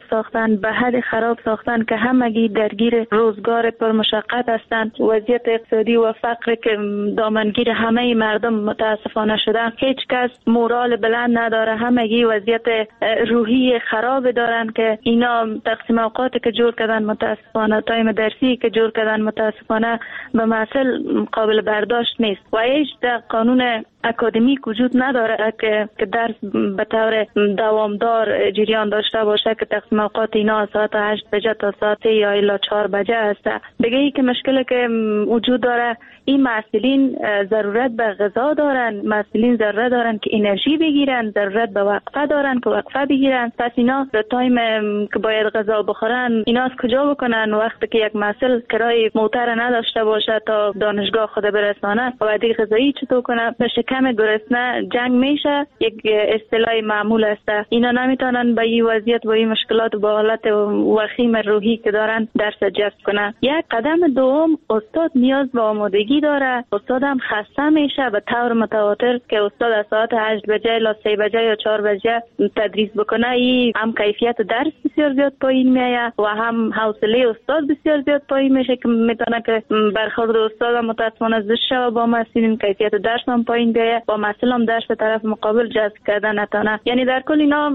ساختن که همگی درگیر روزگار پرمشقت هستند. وضعیت اقتصادی و فقر که دامنگیر همه مردم متاسفانه شدن، هیچ کس مورال بلند نداره، همگی وضعیت روحی خراب دارن که اینا تقسیم اوقاتی که جور کردن متاسفانه، تایم درسی که جور کردن متاسفانه به محصل قابل برداشت نیست و هیچ قانون اکادمیک وجود نداره که درس به طور دوامدار جریان داشته باشه که تقسیم اوقات اینا ساعت 8 بجه تا ساعت یا الا 4 بجه است. دیگه ای که مشکلی که وجود داره، این محصلین ضرورت به غذا دارن، محصلین ضرورت دارن که انرژی بگیرن، ضرورت به وقفه دارن که وقفه بگیرن. پس اینا در تایم که باید غذا بخورن اینا از کجا بکنن وقتی که یک محصل کرای موتر نداشته باشه تا دانشگاه خود برسانه و دیگه غذایی چطور کنه؟ به شکم گرسنه جنگ میشه، یک اصطلاح معمول است. اینا نمیتونن با این وضعیت و این مشکلات با حالت وخیم روحی که دارن درس جذب کنه. یک قدم دوم، استاد نیاز به آمادگی داره. استاد هم خسته میشه به طور متواتر که استاد از ساعت 8 بجه الی 3 بجه یا 4 بجه تدریس بکنه. این هم کیفیت درس بسیار زیاد پایین میاد و هم حوصله استاد بسیار زیاد پایین میشه که میتونه که برخورد استاد متاسفانه زشت شود با محصلین، کیفیت درس هم پایین بیایه با مسئله درس به طرف مقابل جذب کردن نتانه. یعنی در کل اینا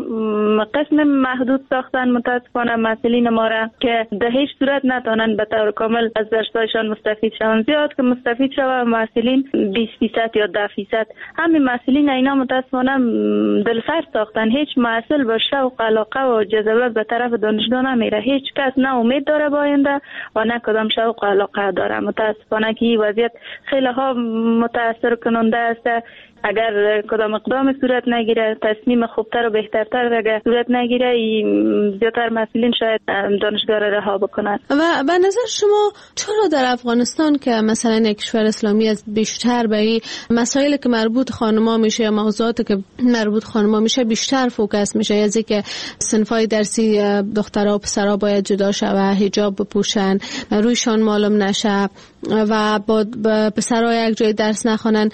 قسم محدود ساختن متاسفانه مسئولین ما را که به هیچ صورت نتانن به طور کامل از درسایشان مستفید شوند. زیاد که مستفید شوند مسئولین 20% یا 10%. همین مسئولین اینا متاسفانه دلسرد ساختن. هیچ مسئول با شوق علاقه و جذبه به طرف دانشگاه نمیره. هیچ کس نه امید داره با آینده و نه کدام شوق و علاقه داره. متاسفانه که این وضعیت خیلی ها متاثر کننده است. اگر کدام اقدام صورت نگیره، تصمیم خوبتر و بهترتر اگر صورت نگیره، زیادتر مسئولین شاید دانشگاه را رها بکنند. و به نظر شما چرا در افغانستان که مثلا یک کشور اسلامی از بیشتر به این مسائلی که مربوط خانما میشه یا موضوعاتی که مربوط خانما میشه بیشتر فوکس میشه، از اینکه صنفای درسی دخترها و پسرها باید جدا شوه، حجاب بپوشن، رویشان معلوم نشه و با پسرها یک جای درس نخوانن،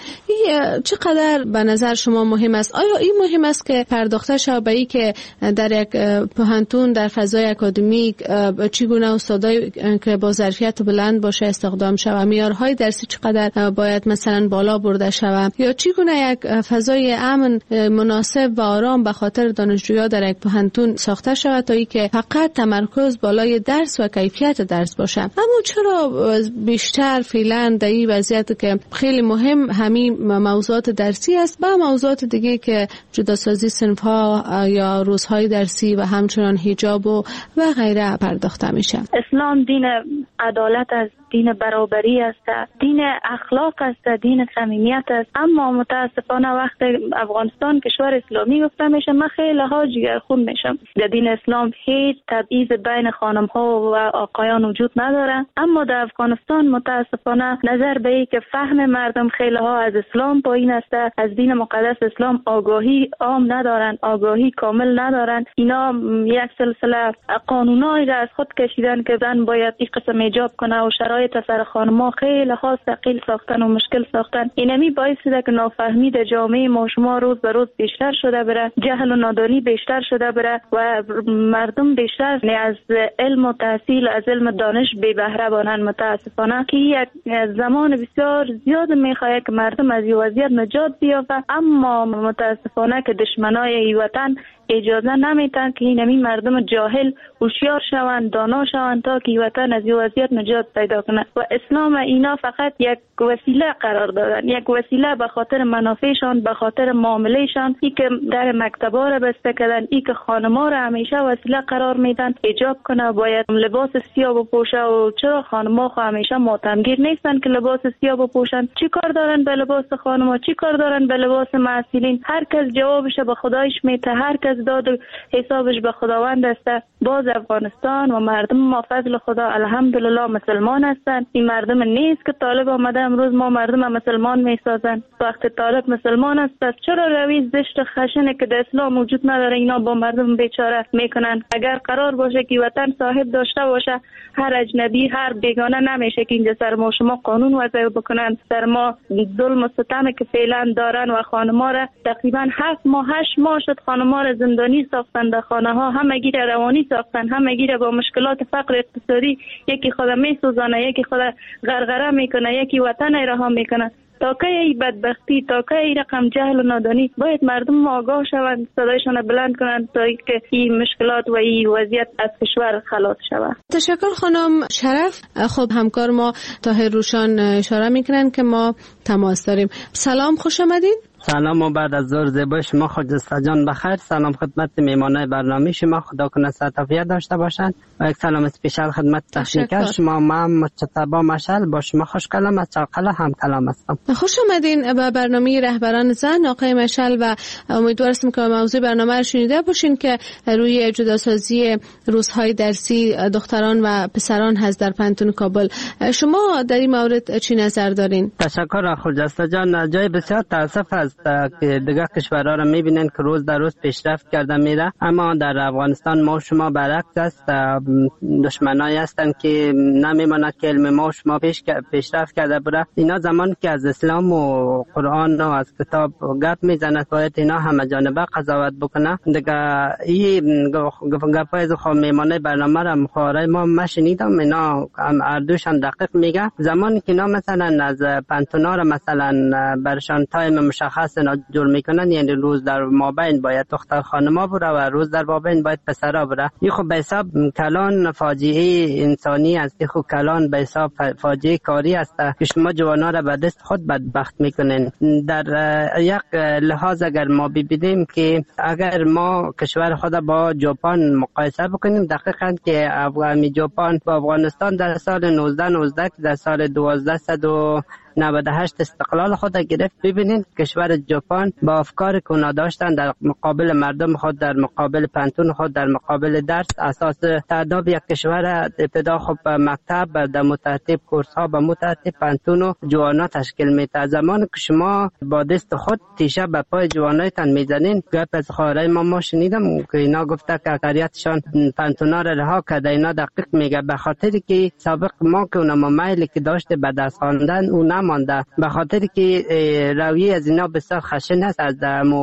چقدر به نظر شما مهم است؟ آیا این مهم است که پرداخته شود به این که در یک پوهنتون در فضای اکادمیک چگونه استادایی که با ظرفیت بلند باشه استخدام شود، معیارهای درسی چقدر باید مثلا بالا برده شود، یا چگونه یک فضای امن مناسب و آرام به خاطر دانشجویان در یک پوهنتون ساخته شود تا اینکه فقط تمرکز بالای درس و کیفیت درس باشه؟ اما چرا بیشتر فعلا در این وضعیت که خیلی مهم همین موضوعات درسی است با موضوعات دیگه که جداسازی صنف‌ها یا روزهای درسی و همچنان حجاب و غیره پرداخته میشه؟ اسلام دین عدالت است، دین برابری است، دین اخلاق است، دین صمیمیت است. اما متاسفانه وقت افغانستان کشور اسلامی گفته میشه، من خیلی ها جگرخون میشم. در دین اسلام هیچ تبعیض بین خانم ها و آقایان وجود نداره. اما در افغانستان متاسفانه نظر به این که فهم مردم خیلی ها از اسلام پایین است، از دین مقدس اسلام آگاهی عام ندارن، آگاهی کامل ندارن. اینا یک سلسله قانونایی را از خود کشیدن که زن باید این قسم حجاب کنه و شرایط سر خانم‌ها خیلی ها ثقیل ساختن و مشکل ساختن. اینمی باعث شده که نافهمی در جامعه ما شما روز به روز بیشتر شده بره، جهل و نادانی بیشتر شده بره و مردم بیشتر از علم و تحصیل، از علم دانش بی بهره بانن. متاسفانه که یک زمان بسیار زیاد میخواد که مردم از این وضعیت نجات بیافته، اما متاسفانه که دشمنای این وطن اجازه نمیتن که این مردم جاهل هوشیار شوند، دانا شوند تا که وطن از این وضعیت نجات پیدا کنه. و اسلام اینا فقط یک وسیله قرار دادن، یک وسیله به خاطر منافعشان، به خاطر معاملهشان. ای که در مکتبا را بسته کردن، ای که خانما را همیشه وسیله قرار میدن حجاب کنه، باید لباس سیاه بپوشه. و چرا خانما همیشه ماتمگیر نیستن که لباس سیاه بپوشن؟ چی کار دارن به لباس خانما؟ چی کار دارن به لباس مسئولین؟ هر کس جوابش به خدایش میته، هر کس داد حسابش به خداوند است. باز افغانستان و مردم ما فضل خدا الحمدلله مسلمان هستند. این مردم نیست که طالب آمده امروز ما مردم مسلمان میسازن. وقت طالب مسلمان است، پس چرا روی زشت خشنه که در اسلام وجود نداره اینا با مردم بیچاره میکنن؟ اگر قرار باشه که وطن صاحب داشته باشه، هر اجنبی، هر بیگانه نمیشه که اینجا سر ما شما قانون وضع بکنن، سر ما ظلم و ستم که فعلا دارن. و خانما را تقریبا 7 ماه 8 ماه شد خانما را زندانی ساختن، در خانه ها همگی را روانی ساختن، همگی را با مشکلات فقر اقتصادی، یکی خود میسوزانه، یکی خود غرغره میکنه، یکی وطن رها میکنه. تا که این بدبختی، تا که این رقم جهل و نادانی، باید مردم آگاه شوند، صدایشان بلند کنند تا که این مشکلات و این وضعیت از کشور خلاص شود. تشکر خانم شرف. خب همکار ما طاهر روشان اشاره میکنن که ما تماس داریم. سلام، خوش آمدین. سلام و بعد از ظهر زیبای شما، خجسته جان بخیر. سلام خدمت میمانای برنامه شما، خدا کنه صحت عافیت داشته باشند. و یک سلام اسپیشال خدمت تشکر شما. من مجتبی مشعل با شما خوش کلام از چرقله هم کلام هستم. خوش آمدین به برنامه رهبران زن آقای مشعل و امیدوار هستم که موضوع برنامه رو شنیده باشین که روی جداسازی روزهای درسی دختران و پسران هست در پنتون کابل. شما در این مورد چی نظر دارین؟ تشکر خجسته جان. جای بسیار تاسف از از دیگه کشورها را میبینین که روز در روز پیشرفت کرده میره، اما در افغانستان ما شما برعکس است. دشمنایی هستند که نمیماند که علم ما شما پیشرفت کرده بره. اینا زمان که از اسلام و قرآن و از کتاب گپ میزند باید اینا همه جانبه قضاوت بکنه. دیگه این گپای از میمانه برنامه را مخابره ما شنیدم، اینا هر دوشان دقیق میگه. زمانی که اینا مثلا از پنتونا را مثلا برشان تایم مشخص جور میکنن، یعنی روز در مابین باید دختر خانما بره و روز در مابین باید پسرا بره. این خب به حساب کلان فاجعه انسانی است، خب کلان به حساب فاجعه کاری است که شما جوانا را به دست خود بدبخت میکنین. در یک لحاظ اگر ما ببینیم که اگر ما کشور خود با ژاپن مقایسه بکنیم، دقیقاً که ژاپن با افغانستان در سال 1919 در سال 1298 استقلال خود گرفت، ببینید کشور ژاپن با افکار که اونا داشتن در مقابل مردم خود، در مقابل پنتون خود، در مقابل درس، اساس تعداد یک کشور ابتدا خب مکتب در مترتب کورس ها به مترتب پنتون و جوانا تشکیل میده. زمان که شما با دست خود تیشه به پای جوانایتان میزنین، گپ از خارای ما شنیدم که اینا گفته که اکثریتشان پنتونا را رها کرده. اینا دقیق میگه، به خاطر که سابق ما که اونم میلی که داشته به دست خواندن اون نمانده، به خاطر که رویه از اینا بسیار خشن است. از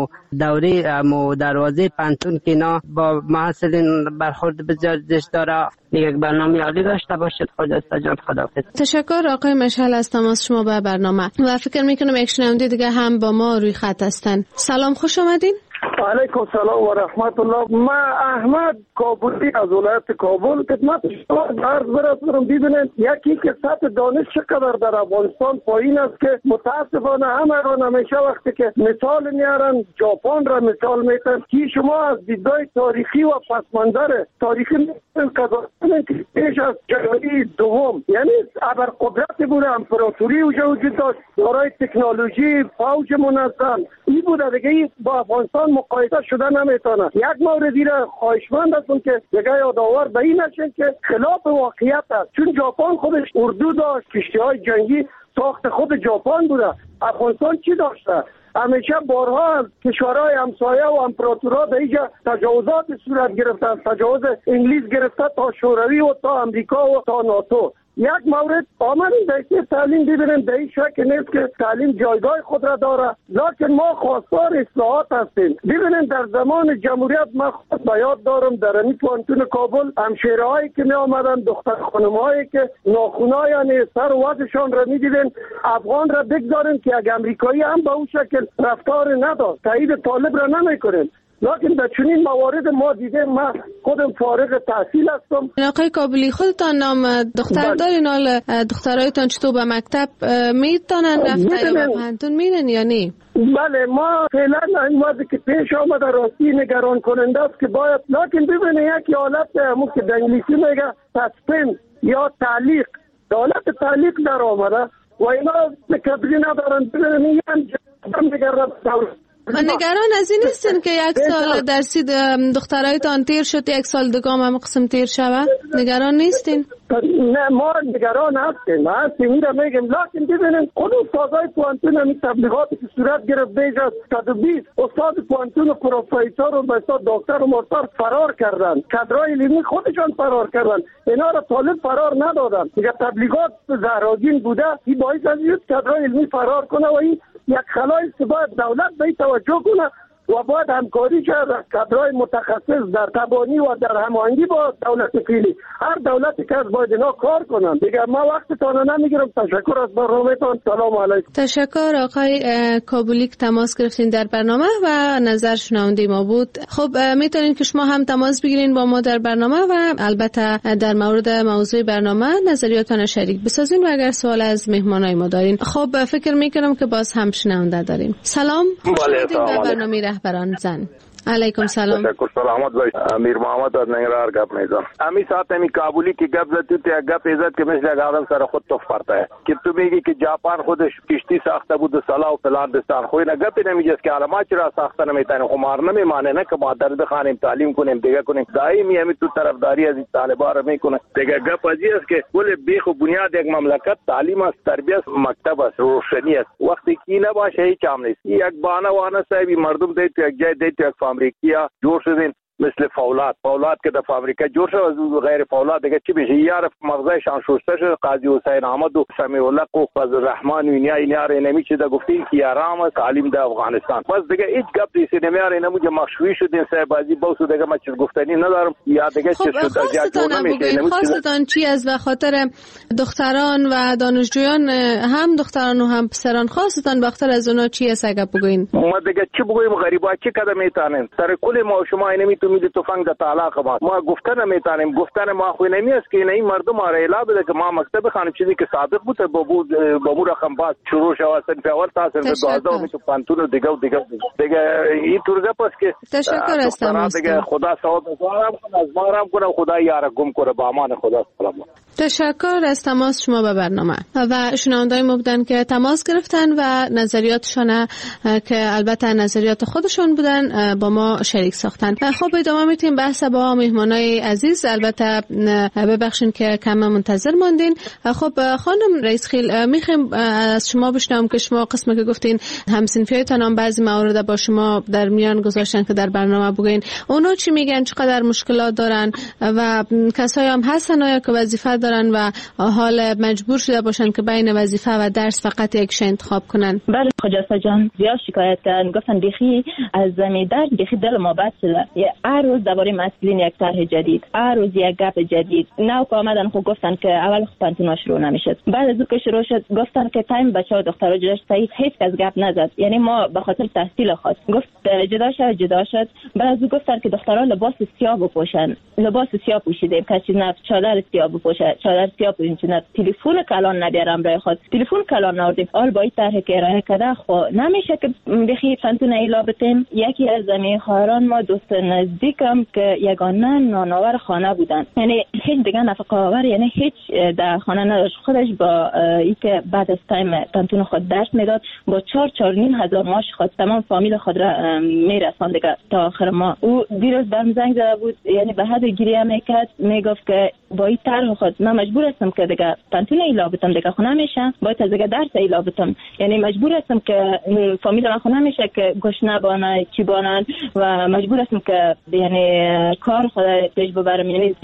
دوره دروازه پنتون که اینا با محصلین برخورد بسیار زشت داره. یک برنامه عالی داشته باشید. خدا جان، خداحافظ. تشکر آقای مشعل از تماس شما به برنامه و فکر میکنم یک شنونده دیگه هم با ما روی خط هستن. سلام، خوش آمدین. علیکم سلام و رحمت الله. من احمد کابلی از ولایت کابل خدمت شما عرض برسونم. ببینید یکی که سطح دانش چقدر در افغانستان پایین است که متاسفانه همه را نمیشه وقتی که مثال میارن ژاپن را مثال میتن که شما از دیدگاه تاریخی و پس منظر تاریخی میتونید که پیش از جنگی دوم یعنی ابرقدرت بوده، امپراتوری وجود داشت، دارای تکنولوژی، فوج منظم این بوده دیگه. با افغانستان مقایسه شده نمیتونه. یک موردی را خواهشمند هستم که دیگه یادآور به این نشین که خلاف واقعیت است، چون ژاپن خودش اردو داشت، کشتی‌های جنگی ساخت خود ژاپن بوده. افغانستان چی داشته؟ همیشه بارها از کشورهای همسایه و امپراتورها در اینجا تجاوزات صورت گرفتن، تجاوز انگلیس گرفته تا شوروی و تا امریکا و تا ناتو. یک مورد آمدیم در تعلیم ببینیم در این شک نیست که تعلیم جایگاه خود را داره، لکن ما خواستار اصلاحات هستیم. ببینیم در زمان جمهوریت ما خود به یاد دارم در این پانتون کابل همشیرهایی که می آمدن، دختر خانمهایی که ناخونای یعنی سر و وضعشان را می دیدن. افغان را بگذاریم که یک امریکایی هم به اون شکل رفتار نداشت، تایید طالب را نمی کنیم. لکن در چنین موارد ما دیده، من خودم فارغ تحصیل هستم. آقای کابلی خودتان نام دختر دارین؟ حال دخترایتان چطور به مکتب میتونن رفتن یا به پانتون میرن یا نه؟ بله، ما فعلا این وضعی که پیش آمده راستی نگران کننده است که باید، لکن ببینه یک حالت همون که در انگلیسی میگه سسپند یا تعلیق، حالت تعلیق در آمده و اینا قدری ندارن. ببینه هم نگران و نگران از این نیستین که یک سال درسی دخترایتان تیر شد، یک سال دیگه هم قسم تیر شود؟ نگران نیستین؟ نه، ما نگران هستیم این را میگم. لکن ببینیم خود استادای پوانتون همی تبلیغاتی که صورت گرفت بیش از 120 استاد پوانتون و پروفیسور و بسیار دکتر و مستر فرار کردن، کادرای علمی خودشان فرار کردن، اینا را طالب فرار ندادن. دیگه تبلیغات زهراگین بوده، این باعث از این کادرای علمی فرار کنه و این یک خلایی است که باید دولت به توجه کنه و باید همکاری کرد کادرهای متخصص در تبانی و در هماهنگی با دولت فعلی. هر دولتی که از باید اینا کار کنن. دیگه ما وقتتان نمیگیرم. تشکر از برنامه‌تان. سلام علیکم. تشکر آقای کابلی که تماس گرفتین در برنامه و نظر شنونده ما بود. خب میتونین که شما هم تماس بگیرین با ما در برنامه و البته در مورد موضوع برنامه نظریاتتان شریک بسازین و اگر سوال از مهمانای ما دارین. خب فکر میکنم که باز هم شنونده داریم. سلام، خوش آمدید به برنامه رهبران زن. علیکم سلام. تشکر. سلامت باش. امیر محمد از ننگرهار گپ میزنم. امی ساعت امی کابلی کی گپ زدی تو گپ عزت که مثل یک آدم سر خود توف پرتا ہے که تو میگی که ژاپن خودش کشتی ساخته بود صلاح و فلاندستان خو اینا گپ نمیجاست که علامات چرا ساخته نمیتونه خمار نمیمانه نه که ما درد خانیم تعلیم کنیم دیگه کنیم دائمی همی تو طرفداری از طالبان رو میکنه دیگه گپ ازی است که کل بیخ و بنیاد یک مملکت تعلیم است تربیت مکتب است روشنی است وقتی کی نباشه هیچ هم نیست یک بانوانه صاحبی مردم دیت یک جای دیت یک فابریکیا جور شدین مثل فولاد که در فابریکه جور شد از غیر فولاد دیگه چی بشه یار مغزایشان شسته شد قاضی حسین احمد و سمیع الله و فضل الرحمن و اینا نمیشه ده گفتین که آرام تعلیم در افغانستان بس دیگه هیچ گپ نیست نمیاره اینا مجه مخشوی شدین صاحب بازی بوسو دیگه ما چیز گفتنی ندارم یا دیگه چه شد خاصتان چی از به خاطر دختران و دانشجویان هم دختران و هم پسران خاصتان به خاطر از اونا چی است اگه بگوین ما دیگه چی بگویم غریبا چی کده میتونن سر کل ما شما اینمی تو میلی تفنگ د طلاق ما گفتن میتونیم گفتن ما خو نمیاست که این مردم را اعلام بده که ما مکتب خانم چیزی که صادق بود با مو رقم باز شروع شو صنف اول تا صنف 12 می تو پانتون دیگه این طرزه پس که تشکر هستم دیگه خدا ثواب از ما رام کنه خدا یار گم کنه با امان خدا سلام. تشکر از تماس شما به برنامه و شنوندای ما بودن که تماس گرفتن و نظریاتشان که البته نظریات خودشون بودن با ما شریک ساختن. خب ادامه میتیم بحث با مهمانای عزیز البته ببخشید که کم منتظر ماندین. خب خانم رئیس خیل میخوایم از شما بشنوم که شما قسمی که گفتین همسنفیایتان هم بعضی موارد با شما در میان گذاشتن که در برنامه بگین اونا چی میگن چقدر مشکلات دارن و کسایی هم هستن آیا که وظیفه دارن و حال مجبور شده باشن که بین وظیفه و درس فقط یکش انتخاب کنن. بله خجسته جان زیاد شکایت کردن گفتن بیخی از زمین درس بیخی دل ما بد شده هر روز درباره مسئولین یک طرح جدید هر روز یک گپ جدید نو که آمدن خب گفتن که اول خب پانتونا شروع نمیشد بعد از که شروع شد گفتن که تایم بچه‌ها دخترها جدا شد هیچ کس گپ نزد یعنی ما به خاطر تحصیل خود گفت جدا شد بعد از گفتن که دخترها لباس سیاه بپوشن لباس سیاه پوشیدیم کسی نه چادر سیاه بپوشه چادر سیاه پوشیدن تلفن کلان ندارم برای خود تلفن کلان نوردیم آل با این طرح که ارائه کرده خب نمیشه که بخی پانتون ایلا بتیم. یکی از زمین خواهران ما دوست نزدیکم که یگانه نانآور خانه بودن یعنی هیچ دیگه نفقه آور یعنی هیچ در خانه نداشت خودش با ای که بعد از تایم پانتون خود درس میداد با 4,500 ماش خود تمام فامیل خود را میرساند دیگه تا آخر ما او دیروز برم زنگ زده بود یعنی به حد گریه میکرد میگفت که با این طرح خود من مجبور هستم که دیگه پانتون ایلا بتم دیگه خونه میشه باید از دیگه درس ایلا بتم یعنی مجبور هستم که فامیل من خونه میشه که گوش نبانه چی بانن و مجبور هستم که یعنی کار خود پیش ببرم یعنی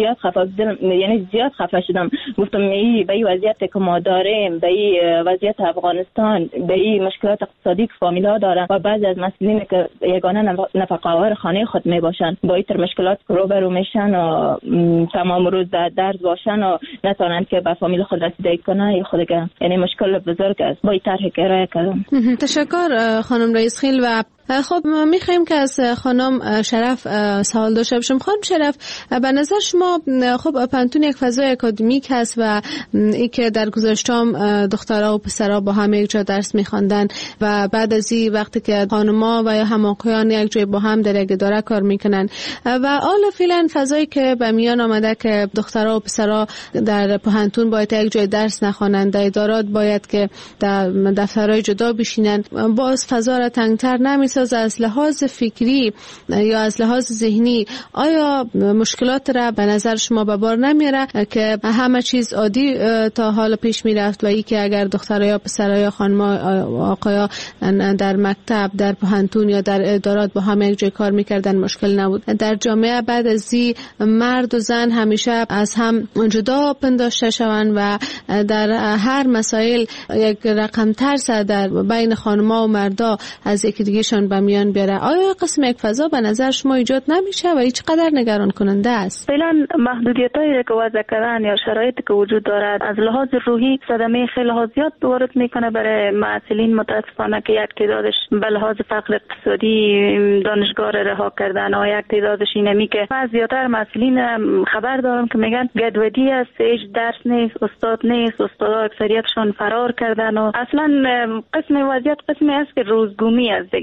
زیاد خفه شدم گفتم به این وضعیت که ما داریم به این وضعیت افغانستان به این مشکلات اقتصادی که فامیل‌ها دارن و بعضی از مسئولین که یگانه نفقه آور خانه خود میباشن با این مشکلات روبرو میشن و تمام روز در درس باشن و نتونن که به فامیل خود رسیدگی کنن خود یعنی مشکل بزرگ است با این طرح که ارائه کردم. تشکر خانم رئیس خیل و خب میخوایم که از خانم شرف سوال داشته باشم. خانم شرف به نظر شما خب پانتون یک فضای اکادمیک هست و ای که در گذشته‌ام دخترها و پسرها با هم یک جا درس میخواندن و بعد از این وقتی که خانم‌ها و یا هم آقایان یک جای با هم در یک اداره کار میکنن و حالا فعلا فضایی که به میان آمده که دخترها و پسرها در پانتون باید یک جای درس نخوانند در ادارات باید که در دفترهای جدا بشینن باز فضا را تنگتر نمیسازه از لحاظ فکری یا از لحاظ ذهنی آیا مشکلات را به نظر شما به بار نمیاره که همه چیز عادی تا حال پیش میرفت و ای که اگر دخترها یا پسرها یا خانم‌ها آقایا در مکتب در پانتون یا در ادارات با هم یک جای کار میکردن مشکل نبود در جامعه بعد از این مرد و زن همیشه از هم جدا پنداشته شوند و در هر مسائل یک رقم ترس در بین خانم‌ها و مردا از یکی دیگه‌شان به میان بیاره آیا قسم یک فضا به نظر شما ایجاد نمیشه و هیچ قدر نگران کننده است؟ فعلا محدودیتایی که وضع کردن یا شرایطی که وجود دارد از لحاظ روحی صدمه خیلی زیاد وارد میکنه برای معلولین متاسفانه که یک تعدادش به لحاظ فقر اقتصادی دانشگاه رها کردن و یک تعدادش اینمی که من زیادتر معلولین خبر دارم که میگن گدودی است هیچ درس نیست استاد نیست استادا اکثریتشون فرار کردن و اصلا قسم وضعیت قسمی است که روزگومی است دیگه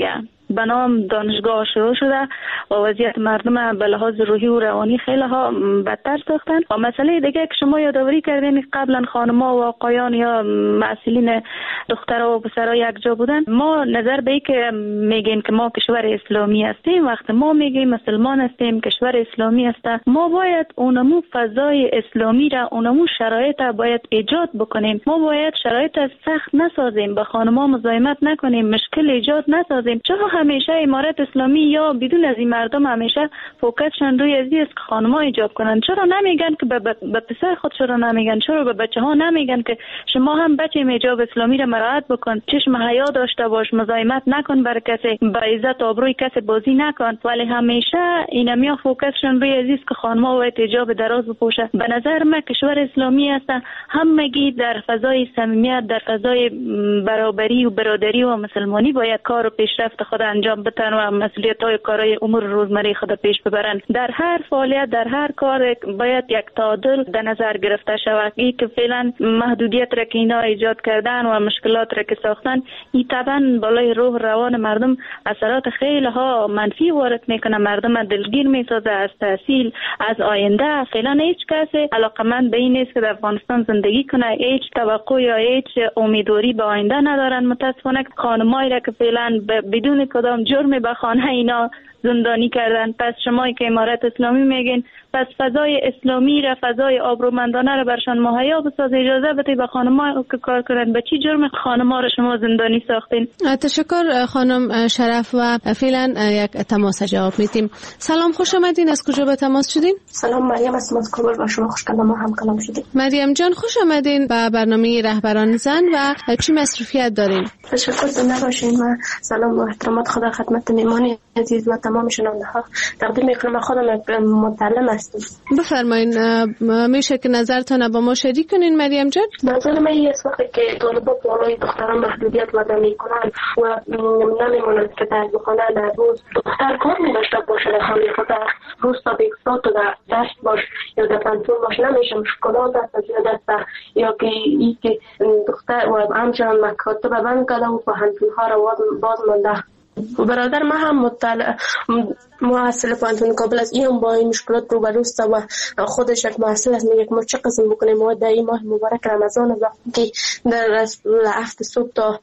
به نام دانشگاه شروع شده و وضعیت مردم به لحاظ روحی و روانی خیلی ها بدتر ساختن. و مسئله دیگه که شما یادآوری کردین قبلا خانم‌ها و آقایان یا مسئولین دخترها و پسرها یک جا بودن، ما نظر به این که میگیم که ما کشور اسلامی هستیم، وقتی ما میگیم مسلمان هستیم، کشور اسلامی هست، ما باید اونمو فضای اسلامی را، اونمو شرایط را باید ایجاد بکنیم. ما باید شرایط سخت نسازیم، به خانم‌ها مزاحمت نکنیم، مشکل ایجاد نسازیم. چرا همیشه امارت اسلامی یا بدون از این مردم همیشه فوکسشون روی ازی است که خانم‌ها ایجاب کنن؟ چرا نمیگن که به پسر خود، چرا نمیگن، چرا به بچه‌ها نمیگن که شما هم بچه حجاب اسلامی را مراعات بکن، چشم حیا داشته باش، مزاحمت نکن بر کسی، با عزت آبروی کسی بازی نکن. ولی همیشه اینمیا فوکسشون روی ازی است که خانم‌ها باید حجاب دراز بپوشه. به نظر من کشور اسلامی است، همگی در فضای صمیمیت، در فضای برابری و برادری و مسلمانی باید کار و پیشرفت خود انجام بدن و مسئولیت‌های کارهای امور روزمره خود پیش ببرن. در هر فعالیت، در هر کار باید یک تعادل در نظر گرفته شود. این که فعلا محدودیت را که اینا ایجاد کردن و مشکلات را که ساختن، این طبعا بالای روح روان مردم اثرات خیلی ها منفی وارد میکنه، مردم دلگیر میسازه از تحصیل، از آینده. فعلا هیچ کسی علاقمند به این نیست که در افغانستان زندگی کنه، هیچ توقع یا هیچ امیدواری به آینده ندارن. متاسفانه خانمایی را که فعلا بدون کدام جرمی به خانه اینا زندانی کردن. پس شما که امارت اسلامی میگین، پس فضای اسلامی را، فضای آبرومندانه را برشان مهیا بساز، اجازه بده به خانم‌ها که کار کنن. به چی جرم خانم‌ها را شما زندانی ساختین؟ تشکر خانم شرف. و فعلا یک تماس جواب میدیم. سلام، خوش آمدین. از کجا به تماس شدین؟ سلام، مریم هستم از کابل. با شما خوش کلام هم کلام شدیم. مریم جان، خوش آمدین به برنامه رهبران زن. و چی مصروفیت دارین؟ تشکر. زنده باشین. من سلام و احترامات خدا خدمت میهمان عزیز و تمام شنونده ها تقدیم میکنم. خودم متعلم هستم. بفرمایین، میشه که نظرتان با ما شریک کنین مریم جان؟ نظر من این است وقتی که طالبان بالای دختران محدودیت وضع میکنن و نمیمونند که در خانه در روز دختر کار میداشته باشه، در خانه خود روز تا به اکسات و در دشت باش یا در پنتون باش، نمیشه مشکلات است زیاده یا که ای که دختر و همچنان مکاتب بند کرده و پهنتون ها را باز مانده. برادر ما هم محصل پانتون کابل از این با این مشکلات روبروست و خودش یک محصل است. میگه ما چه قسم بکنیم؟ ما در این ماه مبارک رمضان وقتی که در هفت صبح تا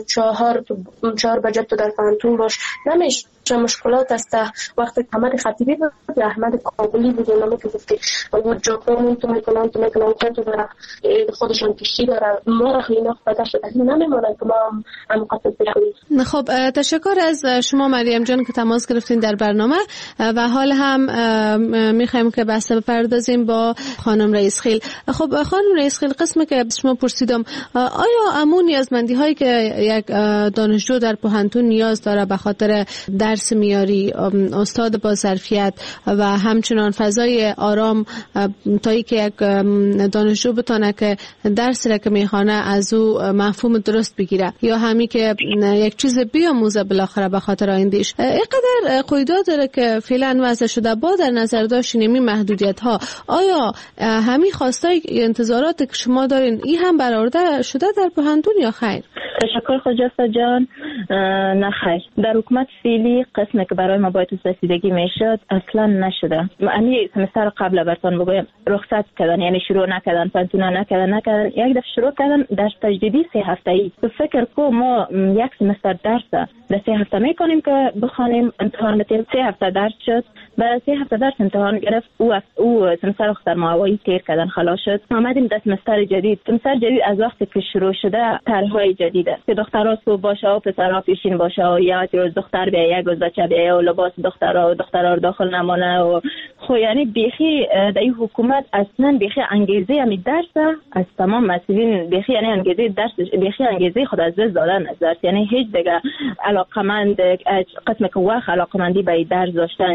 4 بجه تو در پانتون باش، نمیشه. چه مشکلات است. وقتی احمد خطیبی بود یا احمد کابلی بود، اونا که گفت که ژاپن تو میکنن تو داره خودشون کشتی داره، ما را اینا خودش نمیمونن که ما هم قصد بکنیم. خب تشکر از شما مریم جان که تماس گرفتین در برنامه. و حال هم میخوایم که بحث بپردازیم با خانم رئیس خیل. خب خانم رئیس خیل، قسمی که شما پرسیدم، آیا امون نیازمندی هایی که یک دانشجو در پوهنتون نیاز داره به خاطر درس میاری، استاد با ظرفیت و همچنان فضای آرام تا ای که یک دانشجو بتونه که درس را که میخوانه از او مفهوم درست بگیره یا همی که یک چیز بیاموزه بالاخره به خاطر آیندهش، اینقدر قیودات داره که فعلا وضع شده. با در نظر داشتین این محدودیت ها، آیا همین خواستای انتظارات که شما دارین این هم برآورده شده در پوهنتون یا خیر؟ تشکر خجسته جان. نه خیر، در حکومت فعلی قسمی که برای ما باید رسیدگی میشد اصلا نشده. یعنی سمستر قبل براتون بگویم رخصت کردن، یعنی شروع نکردن، پنتونا نکردن، یک دفعه شروع کردن درس تجدیدی 3 هفته‌ای. فکر کو ما یک سمستر درس در 3 هفته میکنیم که بخوانیم امتحان بدیم. 3 هفته درس شد، بعد 3 هفته درس امتحان گرفت. او سمستر اختر معوایی تیر کردن خلاص شد. آمدیم در سمستر جدید. سمستر جدید از وقتی که شروع شده طرح‌های جدیده که دخترها صبح باشه و پسرها پیشین باشه و یا روز دختر بیا، یک روز بچه بیا و لباس دخترها رو داخل نمونه و خو یعنی بیخی در این حکومت اصلا بیخی انگیزه همی درس از تمام مسئولین، بیخی یعنی انگیزه درس، بیخی انگیزه خود از دست دادن از درس، یعنی هیچ دیگه علاقمند قسم که وقت علاقمندی به درس داشتن چی داشتن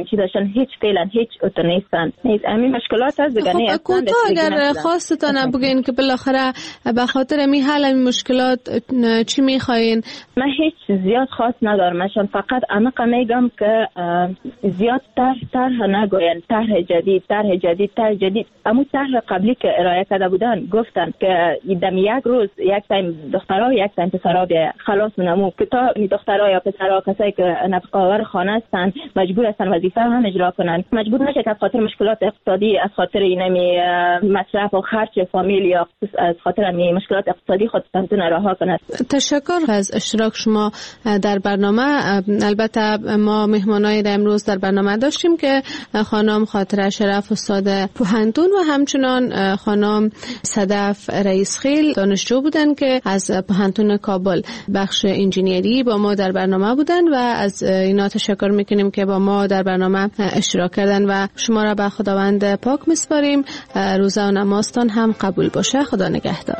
هیچ فعلا هیچ اتو نیستن. همین مشکلات از بگنی خب کوتاه اگر خواستتان بگین که بالاخره به خاطر می حل این مشکلات چی میخواین؟ من هیچ زیاد خاص ندارم، فقط عمیقا میگم که زیاد طرح نگوین، طرح جدید. اما طرح قبلی که ارائه کرده بودن گفتن که دم یک روز یک تایم دخترها و یک تایم پسرها بیا خلاص منمو که تا دخترها یا پسرها کسایی که نفقه‌آور خانه هستن مجبور هستن وظیفه هم اجرا کنن، مجبور نشه که از خاطر مشکلات اقتصادی، از خاطر اینمی مصرف و خرج فامیل یا از خاطر مشکلات اقتصادی خودتون رها کنند. تشکر از اشتراک شما در برنامه. البته ما مهمانای امروز در برنامه داشتیم که خانم خاطره شرف استاد پوهنتون و همچنان خانم صدف رئیسخیل دانشجو بودن که از پوهنتون کابل بخش انجینیری با ما در برنامه بودن و از اینا تشکر میکنیم که با ما در برنامه اشتراک کردن و شما را به خداوند پاک میسپاریم. روزه و نمازتان هم قبول باشه. خدا نگهدار.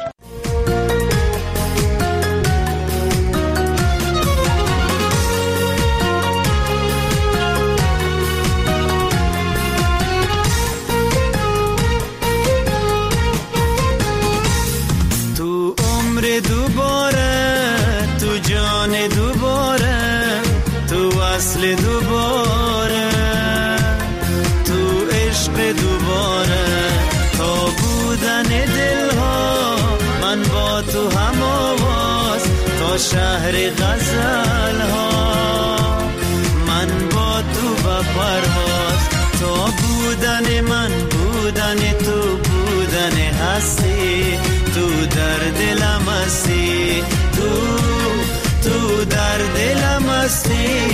دوباره تو عشق دوباره تا بودن دلها من با تو هم آواز تا شهر غزلها من با تو به پرواز تا بودن من بودن تو بودن هستی تو در دلم هستی تو در دلم هستی